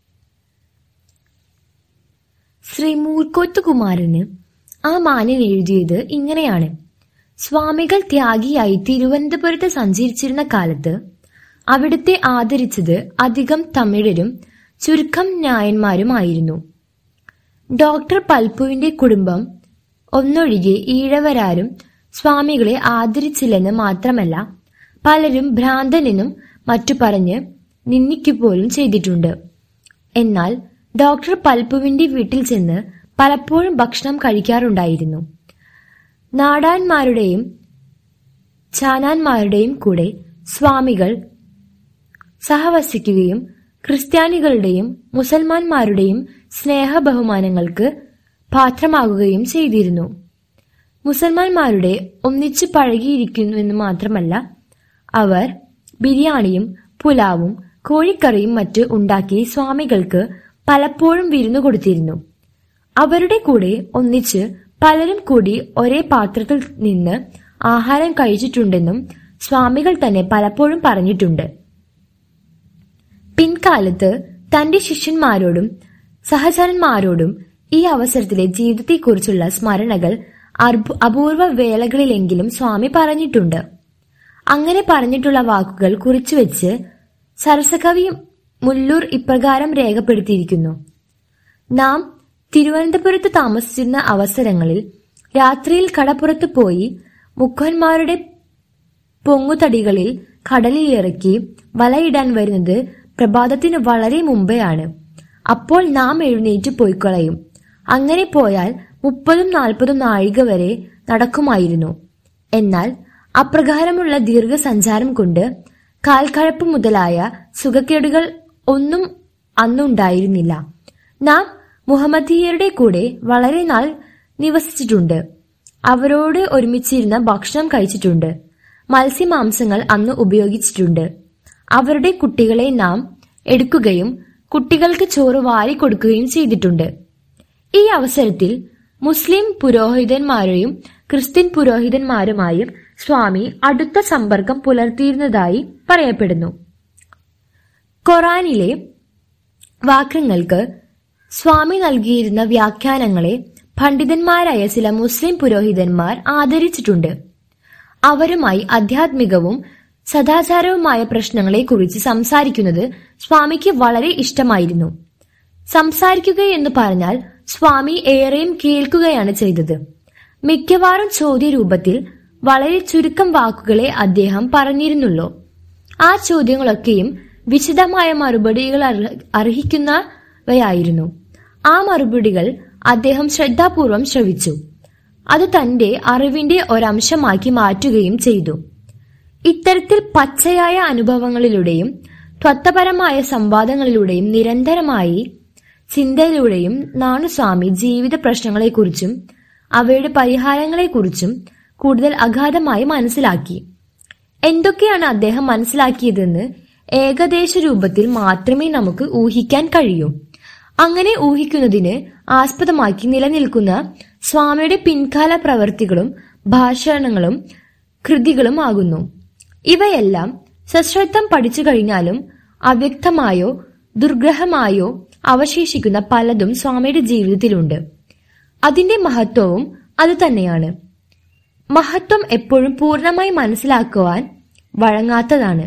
ശ്രീ മൂർക്കോത്തുകുമാരന് ആ മാനൻ എഴുതിയത് ഇങ്ങനെയാണ്. സ്വാമികൾ ത്യാഗിയായി തിരുവനന്തപുരത്ത് സഞ്ചരിച്ചിരുന്ന കാലത്ത് അവിടുത്തെ ആദരിച്ചത് അധികം തമിഴരും ചുരുക്കം നായന്മാരുമായിരുന്നു. ഡോക്ടർ പൽപ്പുവിന്റെ കുടുംബം ഒന്നൊഴികെ ഈഴവരാരും സ്വാമികളെ ആദരിച്ചില്ലെന്ന് മാത്രമല്ല, പലരും ഭ്രാന്തനെന്നും മറ്റു പറഞ്ഞ് നിന്ദിക്കുപോലും ചെയ്തിട്ടുണ്ട്. എന്നാൽ ഡോക്ടർ പൽപ്പുവിന്റെ വീട്ടിൽ ചെന്ന് പലപ്പോഴും ഭക്ഷണം കഴിക്കാറുണ്ടായിരുന്നു. നാടാന്മാരുടെയും ചാനാന്മാരുടെയും കൂടെ സ്വാമികൾ സഹവസിക്കുകയും ക്രിസ്ത്യാനികളുടെയും മുസൽമാന്മാരുടെയും സ്നേഹ ബഹുമാനങ്ങൾക്ക് പാത്രമാകുകയും ചെയ്തിരുന്നു. മുസൽമാന്മാരുടെ ഒന്നിച്ചു പഴകിയിരിക്കുന്നുവെന്ന് മാത്രമല്ല, അവർ ബിരിയാണിയും പുലാവും കോഴിക്കറിയും മറ്റ് ഉണ്ടാക്കി സ്വാമികൾക്ക് പലപ്പോഴും വിരുന്നു കൊടുത്തിരുന്നു. അവരുടെ കൂടെ ഒന്നിച്ച് പലരും കൂടി ഒരേ പാത്രത്തിൽ നിന്ന് ആഹാരം കഴിച്ചിട്ടുണ്ടെന്നും സ്വാമികൾ തന്നെ പലപ്പോഴും പറഞ്ഞിട്ടുണ്ട്. പിൻകാലത്ത് തന്റെ ശിഷ്യന്മാരോടും സഹചരന്മാരോടും ഈ അവസരത്തിലെ ജീവിതത്തെക്കുറിച്ചുള്ള സ്മരണകൾ അപൂർവ വേളകളിലെങ്കിലും സ്വാമി പറഞ്ഞിട്ടുണ്ട്. അങ്ങനെ പറഞ്ഞിട്ടുള്ള വാക്കുകൾ കുറിച്ചുവെച്ച് സരസകവി മുല്ലൂർ ഇപ്രകാരം രേഖപ്പെടുത്തിയിരിക്കുന്നു. നാം തിരുവനന്തപുരത്ത് താമസിച്ചിരുന്ന അവസരങ്ങളിൽ രാത്രിയിൽ കടപ്പുറത്ത് പോയി മുഖന്മാരുടെ പൊങ്ങുതടികളിൽ കടലിൽ ഇറക്കി വലയിടാൻ വരുന്നത് പ്രഭാതത്തിന് വളരെ മുമ്പെയാണ്. അപ്പോൾ നാം എഴുന്നേറ്റ് പോയിക്കളയും. അങ്ങനെ പോയാൽ മുപ്പതും നാൽപ്പതും നാഴിക വരെ നടക്കുമായിരുന്നു. എന്നാൽ അപ്രകാരമുള്ള ദീർഘസഞ്ചാരം കൊണ്ട് കാൽക്കഴപ്പ് മുതലായ സുഖക്കേടുകൾ ഒന്നും അന്നുണ്ടായിരുന്നില്ല. നാം മുഹമ്മദീയരുടെ കൂടെ വളരെ നാൾ നിവസിച്ചിട്ടുണ്ട്. അവരോട് ഒരുമിച്ചിരുന്ന ഭക്ഷണം കഴിച്ചിട്ടുണ്ട്. മത്സ്യമാംസങ്ങൾ അന്ന് ഉപയോഗിച്ചിട്ടുണ്ട്. അവരുടെ കുട്ടികളെ നാം എടുക്കുകയും കുട്ടികൾക്ക് ചോറ് വാരി കൊടുക്കുകയും ചെയ്തിട്ടുണ്ട്. ഈ അവസരത്തിൽ മുസ്ലിം പുരോഹിതന്മാരെയും ക്രിസ്ത്യൻ പുരോഹിതന്മാരുമായും സ്വാമി അടുത്ത സമ്പർക്കം പുലർത്തിയിരുന്നതായി പറയപ്പെടുന്നു. ഖുർആനിലെ വാക്യങ്ങൾക്ക് സ്വാമി നൽകിയിരുന്ന വ്യാഖ്യാനങ്ങളെ പണ്ഡിതന്മാരായ ചില മുസ്ലിം പുരോഹിതന്മാർ ആദരിച്ചിട്ടുണ്ട്. അവരുമായി ആധ്യാത്മികവും സദാചാരവുമായ പ്രശ്നങ്ങളെക്കുറിച്ച് സംസാരിക്കുന്നത് സ്വാമിക്ക് വളരെ ഇഷ്ടമായിരുന്നു. സംസാരിക്കുക എന്ന് പറഞ്ഞാൽ സ്വാമി ഏറെയും കേൾക്കുകയാണ് ചെയ്തത്. മിക്കവാറും ചോദ്യരൂപത്തിൽ വളരെ ചുരുക്കം വാക്കുകളെ അദ്ദേഹം പറഞ്ഞിരുന്നുള്ളൂ. ആ ചോദ്യങ്ങളൊക്കെയും വിശദമായ മറുപടികൾ അർഹിക്കുന്നവയായിരുന്നു. ആ മറുപടികൾ അദ്ദേഹം ശ്രദ്ധാപൂർവം ശ്രവിച്ചു. അത് തന്റെ അറിവിന്റെ ഒരംശമാക്കി മാറ്റുകയും ചെയ്തു. ഇത്തരത്തിൽ പച്ചയായ അനുഭവങ്ങളിലൂടെയും തത്വപരമായ സംവാദങ്ങളിലൂടെയും നിരന്തരമായി ചിന്തയിലൂടെയും നാണുസ്വാമി ജീവിത പ്രശ്നങ്ങളെക്കുറിച്ചും അവയുടെ പരിഹാരങ്ങളെക്കുറിച്ചും കൂടുതൽ അഗാധമായി മനസ്സിലാക്കി. എന്തൊക്കെയാണ് അദ്ദേഹം മനസ്സിലാക്കിയതെന്ന് ഏകദേശ രൂപത്തിൽ മാത്രമേ നമുക്ക് ഊഹിക്കാൻ കഴിയൂ. അങ്ങനെ ഊഹിക്കുന്നതിന് ആസ്പദമാക്കി നിലനിൽക്കുന്ന സ്വാമിയുടെ പിൻകാല പ്രവർത്തികളും ഭാഷണങ്ങളും കൃതികളും ആകുന്നു. ഇവയെല്ലാം സശ്രദ്ധം പഠിച്ചു കഴിഞ്ഞാലും അവ്യക്തമായോ ദുർഗ്രഹമായോ അവശേഷിക്കുന്ന പലതും സ്വാമിയുടെ ജീവിതത്തിലുണ്ട്. അതിന്റെ മഹത്വവും അത് തന്നെയാണ്. മഹത്വം എപ്പോഴും പൂർണ്ണമായി മനസ്സിലാക്കുവാൻ വഴങ്ങാത്തതാണ്.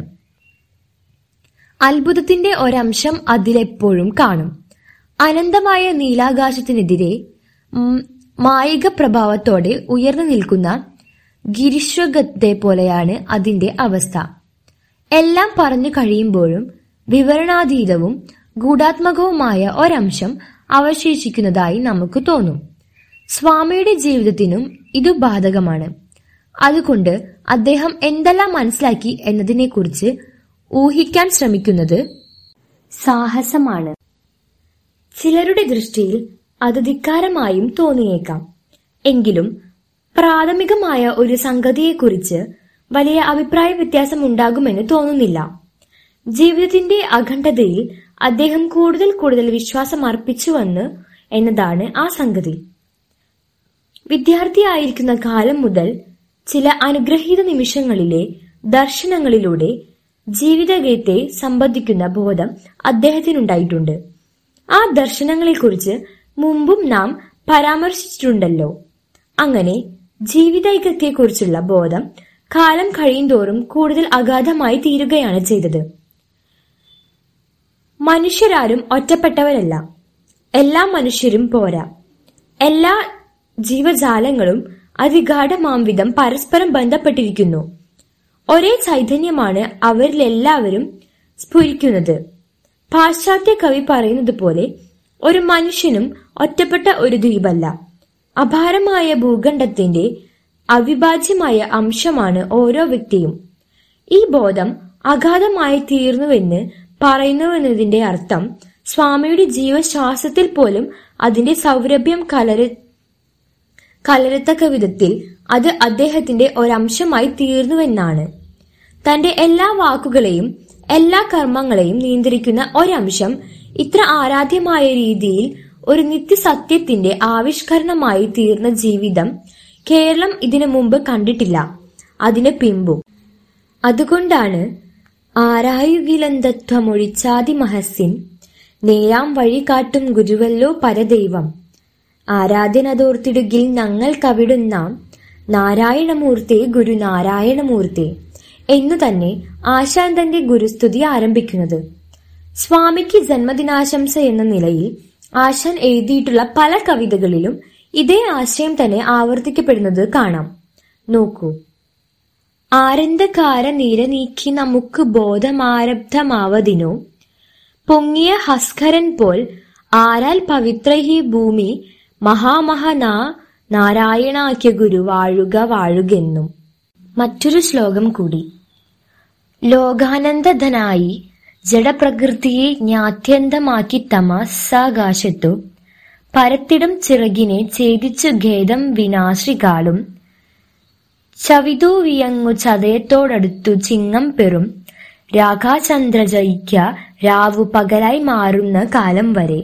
അത്ഭുതത്തിന്റെ ഒരംശം അതിലെപ്പോഴും കാണും. അനന്തമായ നീലാകാശത്തിനെതിരെ മായിക പ്രഭാവത്തോടെ ഉയർന്നു നിൽക്കുന്ന ഗിരിശ്വഗത്തെ പോലെയാണ് അതിന്റെ അവസ്ഥ. എല്ലാം പറഞ്ഞു കഴിയുമ്പോഴും വിവരണാതീതവും ഗൂഢാത്മകവുമായ ഒരംശം അവശേഷിക്കുന്നതായി നമുക്ക് തോന്നും. സ്വാമിയുടെ ജീവിതത്തിനും ഇതു ബാധകമാണ്. അതുകൊണ്ട് അദ്ദേഹം എന്തെല്ലാം മനസ്സിലാക്കി എന്നതിനെക്കുറിച്ച് ഊഹിക്കാൻ ശ്രമിക്കുന്നത് സാഹസമാണ്. ചിലരുടെ ദൃഷ്ടിയിൽ അത് ധിക്കാരമായും തോന്നിയേക്കാം. എങ്കിലും പ്രാഥമികമായ ഒരു സംഗതിയെക്കുറിച്ച് വലിയ അഭിപ്രായ വ്യത്യാസം ഉണ്ടാകുമെന്ന് തോന്നുന്നില്ല. ജീവിതത്തിന്റെ അഖണ്ഡതയിൽ അദ്ദേഹം കൂടുതൽ കൂടുതൽ വിശ്വാസം അർപ്പിച്ചുവെന്ന് എന്നതാണ് ആ സംഗതി. വിദ്യാർത്ഥിയായിരിക്കുന്ന കാലം മുതൽ ചില അനുഗ്രഹീത നിമിഷങ്ങളിലെ ദർശനങ്ങളിലൂടെ ജീവിതഗീതത്തെ സംബന്ധിക്കുന്ന ബോധം അദ്ദേഹത്തിനുണ്ടായിട്ടുണ്ട്. ആ ദർശനങ്ങളെക്കുറിച്ച് മുമ്പും നാം പരാമർശിച്ചിട്ടുണ്ടല്ലോ. അങ്ങനെ ജീവിതൈക്യത്തെക്കുറിച്ചുള്ള ബോധം കാലം കഴിയുന്തോറും കൂടുതൽ അഗാധമായി തീരുകയാണ് ചെയ്തത്. മനുഷ്യരാരും ഒറ്റപ്പെട്ടവരല്ല. എല്ലാ മനുഷ്യരും പോരാ. എല്ലാ ജീവജാലങ്ങളും അതിഗാഠമാം വിധം പരസ്പരം ബന്ധപ്പെട്ടിരിക്കുന്നു. ഒരേ ചൈതന്യമാണ് അവരിലെല്ലാവരും സ്ഫുരിക്കുന്നത്. പാശ്ചാത്യ കവി പറയുന്നത് പോലെ ഒരു മനുഷ്യനും ഒറ്റപ്പെട്ട ഒരു ദ്വീപല്ല. അപാരമായ ഭൂഖണ്ഡത്തിന്റെ അവിഭാജ്യമായ അംശമാണ് ഓരോ വ്യക്തിയും. ഈ ബോധം അഗാധമായി തീർന്നുവെന്ന് പറയുന്നുവെന്നതിന്റെ അർത്ഥം സ്വാമിയുടെ ജീവശ്വാസത്തിൽ പോലും അതിന്റെ സൗരഭ്യം കലര കലരത്തക്ക വിധത്തിൽ അത് അദ്ദേഹത്തിന്റെ ഒരംശമായി തീർന്നുവെന്നാണ്. തന്റെ എല്ലാ വാക്കുകളെയും എല്ലാ കർമ്മങ്ങളെയും നിയന്ത്രിക്കുന്ന ഒരംശം ഇത്ര ആരാധ്യമായ രീതിയിൽ ഒരു നിത്യസത്യത്തിന്റെ ആവിഷ്കരണമായി തീർന്ന ജീവിതം കേരളം ഇതിനു മുമ്പ് കണ്ടിട്ടില്ല, അതിന് പിമ്പും. അതുകൊണ്ടാണ് ആരായുകിലന്തത്വമൊഴിച്ചാതി മഹസ്യൻ നേരാം വഴി കാട്ടും ഗുരുവല്ലോ പരദൈവം ആരാധ്യനതോർത്തിടുകിൽ ഞങ്ങൾ കവിടുന്നാം നാരായണമൂർത്തേ ഗുരുനാരായണമൂർത്തേ എന്നു തന്നെ ആശാൻ തന്റെ ഗുരുസ്തുതി ആരംഭിക്കുന്നത്. സ്വാമിക്ക് ജന്മദിനാശംസ എന്ന നിലയിൽ ആശാൻ എഴുതിയിട്ടുള്ള പല കവിതകളിലും ഇതേ ആശയം തന്നെ ആവർത്തിക്കപ്പെടുന്നത് കാണാം. നോക്കൂ. ആരന്തകാര നീര നീക്കി നമുക്ക് ബോധമാരബ്ധമാവതിനോ പൊങ്ങിയ ഹസ്കരൻ പോൽ ആരാൽ പവിത്രഹി ഭൂമി മഹാമഹനാ നാരായണാക്യ ഗുരു വാഴുക വാഴുകെന്നും. മറ്റൊരു ശ്ലോകം കൂടി. ലോകാനന്ദധനായി ജഡപ്രകൃതിയെ ജ്ഞാത്യന്തമാക്കി തമസാകാശത്തു പരത്തിടും ചിറകിനെ ഛേദിച്ചു ഖേദം വിനാശ്രികാളും ചവിതൂ വിയങ്ങു ചതയത്തോടടുത്തു ചിങ്ങം പെറും രാഘാചന്ദ്രജയിക്ക രാവു പകലായി മാറുന്ന കാലം വരെ.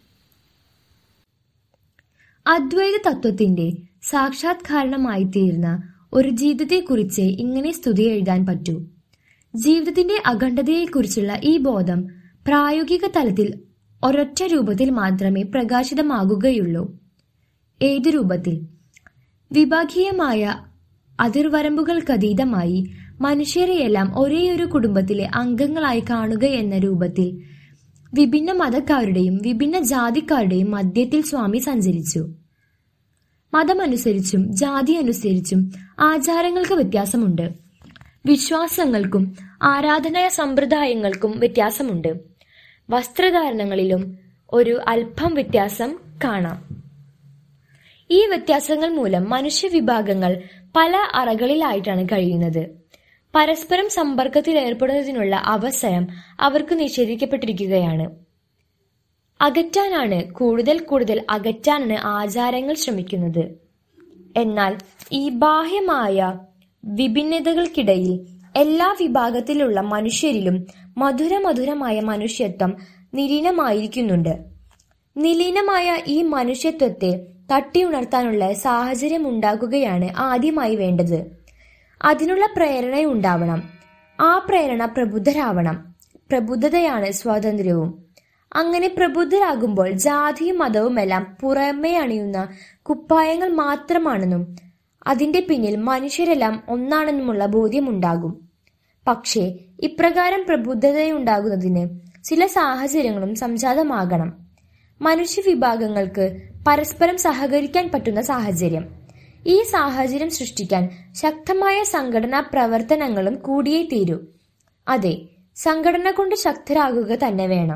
അദ്വൈത തത്വത്തിന്റെ സാക്ഷാത്കാരണമായി തീർന്ന ഒരു ജീവിതത്തെക്കുറിച്ച് ഇങ്ങനെ സ്തുതി എഴുതാൻ പറ്റൂ. ജീവിതത്തിന്റെ അഖണ്ഡതയെക്കുറിച്ചുള്ള ഈ ബോധം പ്രായോഗിക തലത്തിൽ ഒരൊറ്റ രൂപത്തിൽ മാത്രമേ പ്രകാശിതമാകുകയുള്ളൂ. ഏതു രൂപത്തിൽ? വിഭാഗീയമായ അതിർവരമ്പുകൾക്കതീതമായി മനുഷ്യരെയെല്ലാം ഒരേയൊരു കുടുംബത്തിലെ അംഗങ്ങളായി കാണുക എന്ന രൂപത്തിൽ വിഭിന്ന മതക്കാരുടെയും വിഭിന്ന ജാതിക്കാരുടെയും മധ്യത്തിൽ സ്വാമി സഞ്ചരിച്ചു. മതമനുസരിച്ചും ജാതി അനുസരിച്ചും ആചാരങ്ങൾക്ക് വ്യത്യാസമുണ്ട്. വിശ്വാസങ്ങൾക്കും ആരാധനാ സമ്പ്രദായങ്ങൾക്കും വ്യത്യാസമുണ്ട്. വസ്ത്രധാരണങ്ങളിലും ഒരു അല്പം വ്യത്യാസം കാണാം. ഈ വ്യത്യാസങ്ങൾ മൂലം മനുഷ്യവിഭാഗങ്ങൾ പല അറകളിലായിട്ടാണ് കഴിയുന്നത്. പരസ്പരം സമ്പർക്കത്തിൽ ഏർപ്പെടുന്നതിനുള്ള അവസരം അവർക്ക് നിഷേധിക്കപ്പെട്ടിരിക്കുകയാണ്. അകറ്റാനാണ് കൂടുതൽ കൂടുതൽ അകറ്റാനാണ് ആചാരങ്ങൾ ശ്രമിക്കുന്നത്. എന്നാൽ ഈ ബാഹ്യമായ വിഭിന്നതകൾക്കിടയിൽ എല്ലാ വിഭാഗത്തിലുള്ള മനുഷ്യരിലും മധുര മധുരമായ മനുഷ്യത്വം നിലീനമായിരിക്കുന്നുണ്ട്. നിലീനമായ ഈ മനുഷ്യത്വത്തെ തട്ടിയുണർത്താനുള്ള സാഹചര്യം ഉണ്ടാക്കുകയാണ് ആദ്യമായി വേണ്ടത്. അതിനുള്ള പ്രേരണയുണ്ടാവണം. ആ പ്രേരണ പ്രബുദ്ധരാവണം. പ്രബുദ്ധതയാണ് സ്വാതന്ത്ര്യവും. അങ്ങനെ പ്രബുദ്ധരാകുമ്പോൾ ജാതിയും മതവുമെല്ലാം പുറമേ അണിയുന്ന കുപ്പായങ്ങൾ മാത്രമാണെന്നും അതിന്റെ പിന്നിൽ മനുഷ്യരെല്ലാം ഒന്നാണെന്നുമുള്ള ബോധ്യമുണ്ടാകും. പക്ഷേ ഇപ്രകാരം പ്രബുദ്ധതയുണ്ടാകുന്നതിന് ചില സാഹചര്യങ്ങളും സംജാതമാകണം. മനുഷ്യവിഭാഗങ്ങൾക്ക് പരസ്പരം സഹകരിക്കാൻ പറ്റുന്ന സാഹചര്യം. ഈ സാഹചര്യം സൃഷ്ടിക്കാൻ ശക്തമായ സംഘടനാ പ്രവർത്തനങ്ങളും കൂടിയേ തീരൂ. അതെ, സംഘടന കൊണ്ട് ശക്തരാകുക തന്നെ വേണം.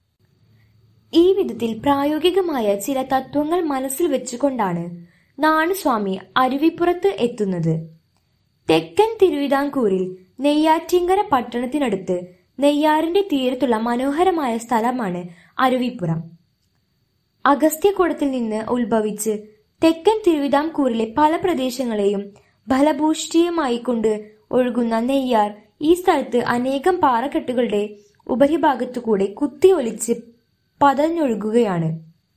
ഈ വിധത്തിൽ പ്രായോഗികമായ ചില തത്വങ്ങൾ മനസ്സിൽ വെച്ചുകൊണ്ടാണ് നാണുസ്വാമി അരുവിപ്പുറത്ത് എത്തുന്നത്. തെക്കൻ തിരുവിതാംകൂറിൽ നെയ്യാറ്റിങ്കര പട്ടണത്തിനടുത്ത് നെയ്യാറിന്റെ തീരത്തുള്ള മനോഹരമായ സ്ഥലമാണ് അരുവിപ്പുറം. അഗസ്ത്യകൂടത്തിൽ നിന്ന് ഉത്ഭവിച്ച് തെക്കൻ തിരുവിതാംകൂറിലെ പല പ്രദേശങ്ങളെയും ഫലഭൂഷ്ടിയുമായി കൊണ്ട് ഒഴുകുന്ന നെയ്യാർ ഈ സ്ഥലത്ത് അനേകം പാറക്കെട്ടുകളുടെ ഉപരിഭാഗത്തുകൂടെ കുത്തിയൊലിച്ച് പതഞ്ഞൊഴുകുകയാണ്.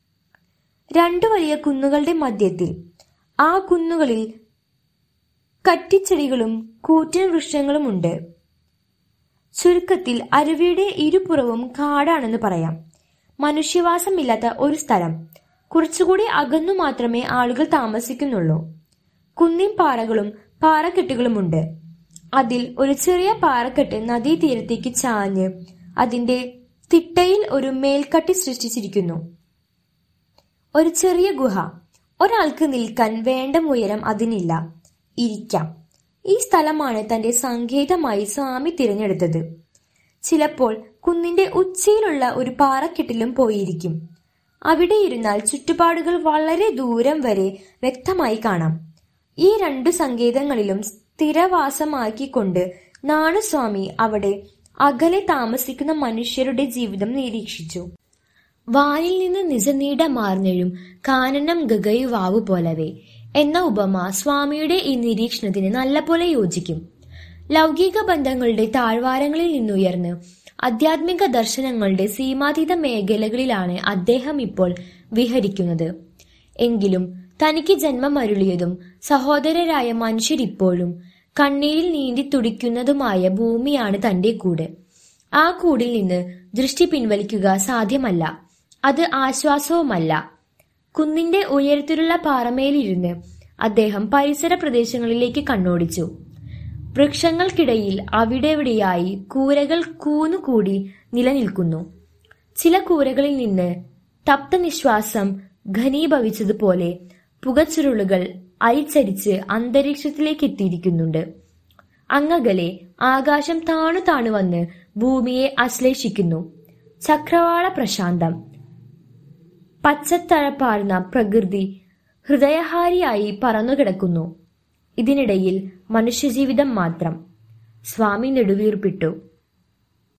രണ്ടു വലിയ കുന്നുകളുടെ മധ്യത്തിൽ, ആ കുന്നുകളിൽ കറ്റിച്ചെടികളും കൂറ്റൻ വൃക്ഷങ്ങളുമുണ്ട്. ചുരുക്കത്തിൽ അരുവിയുടെ ഇരുപുറവും കാടാണെന്ന് പറയാം. മനുഷ്യവാസമില്ലാത്ത ഒരു സ്ഥലം. കുറച്ചുകൂടി അകന്നു മാത്രമേ ആളുകൾ താമസിക്കുന്നുള്ളൂ. കുന്നിൻ പാറകളും പാറക്കെട്ടുകളുമുണ്ട്. അതിൽ ഒരു ചെറിയ പാറക്കെട്ട് നദീതീരത്തേക്ക് ചാഞ്ഞ് അതിന്റെ തിട്ടയിൽ ഒരു മേൽക്കട്ടി സൃഷ്ടിച്ചിരിക്കുന്നു. ഒരു ചെറിയ ഗുഹ. ഒരാൾക്ക് നിൽക്കാൻ വേണ്ട ഉയരം അതിനില്ല. ഇരിക്കാം. ഈ സ്ഥലമാണ് തന്റെ സങ്കേതമായി സ്വാമി തിരഞ്ഞെടുത്തത്. ചിലപ്പോൾ കുന്നിന്റെ ഉച്ചയിലുള്ള ഒരു പാറക്കെട്ടിലും പോയിരിക്കും. അവിടെ ഇരുന്നാൽ ചുറ്റുപാടുകൾ വളരെ ദൂരം വരെ വ്യക്തമായി കാണാം. ഈ രണ്ടു സങ്കേതങ്ങളിലും സ്ഥിരവാസമാക്കിക്കൊണ്ട് നാണുസ്വാമി അവിടെ അകലെ താമസിക്കുന്ന മനുഷ്യരുടെ ജീവിതം നിരീക്ഷിച്ചു. വാനിൽ നിന്ന് നിജനീട മാർന്നെഴും കാനനം ഗഗയുവാവു പോലവേ എന്ന ഉപമ സ്വാമിയുടെ ഈ നിരീക്ഷണത്തിന് നല്ലപോലെ യോജിക്കും. ലൗകിക ബന്ധങ്ങളുടെ താഴ്വാരങ്ങളിൽ നിന്നുയർന്ന് ആധ്യാത്മിക ദർശനങ്ങളുടെ സീമാതീത മേഖലകളിലാണ് അദ്ദേഹം ഇപ്പോൾ വിഹരിക്കുന്നത്. എങ്കിലും തനിക്ക് ജന്മമരുളിയതും സഹോദരരായ മനുഷ്യരിപ്പോഴും കണ്ണീരിൽ നീന്തി തുടിക്കുന്നതുമായ ഭൂമിയാണ് തന്റെ കൂട്. ആ കൂടിൽ നിന്ന് ദൃഷ്ടി പിൻവലിക്കുക സാധ്യമല്ല. അത് ആശ്വാസവുമല്ല. കുന്നിന്റെ ഉയരത്തിലുള്ള പാറമേലിരുന്ന് അദ്ദേഹം പരിസര പ്രദേശങ്ങളിലേക്ക് കണ്ണോടിച്ചു. വൃക്ഷങ്ങൾക്കിടയിൽ അവിടെവിടെയായി കൂരകൾ കൂനുകൂടി നിലനിൽക്കുന്നു. ചില കൂരകളിൽ നിന്ന് തപ്തനിശ്വാസം ഘനീഭവിച്ചതുപോലെ പുകച്ചുരുളുകൾ അരിച്ചരിച്ച് അന്തരീക്ഷത്തിലേക്ക് എത്തിയിരിക്കുന്നുണ്ട്. അങ്ങകലെ ആകാശം താണു താണു വന്ന് ഭൂമിയെ ആശ്ലേഷിക്കുന്നു. ചക്രവാള പ്രശാന്തം. പച്ചത്തഴപ്പാർന്ന പ്രകൃതി ഹൃദയഹാരിയായി പറന്നുകിടക്കുന്നു. ഇതിനിടയിൽ മനുഷ്യജീവിതം മാത്രം. സ്വാമി നെടുവീർപ്പിട്ടു.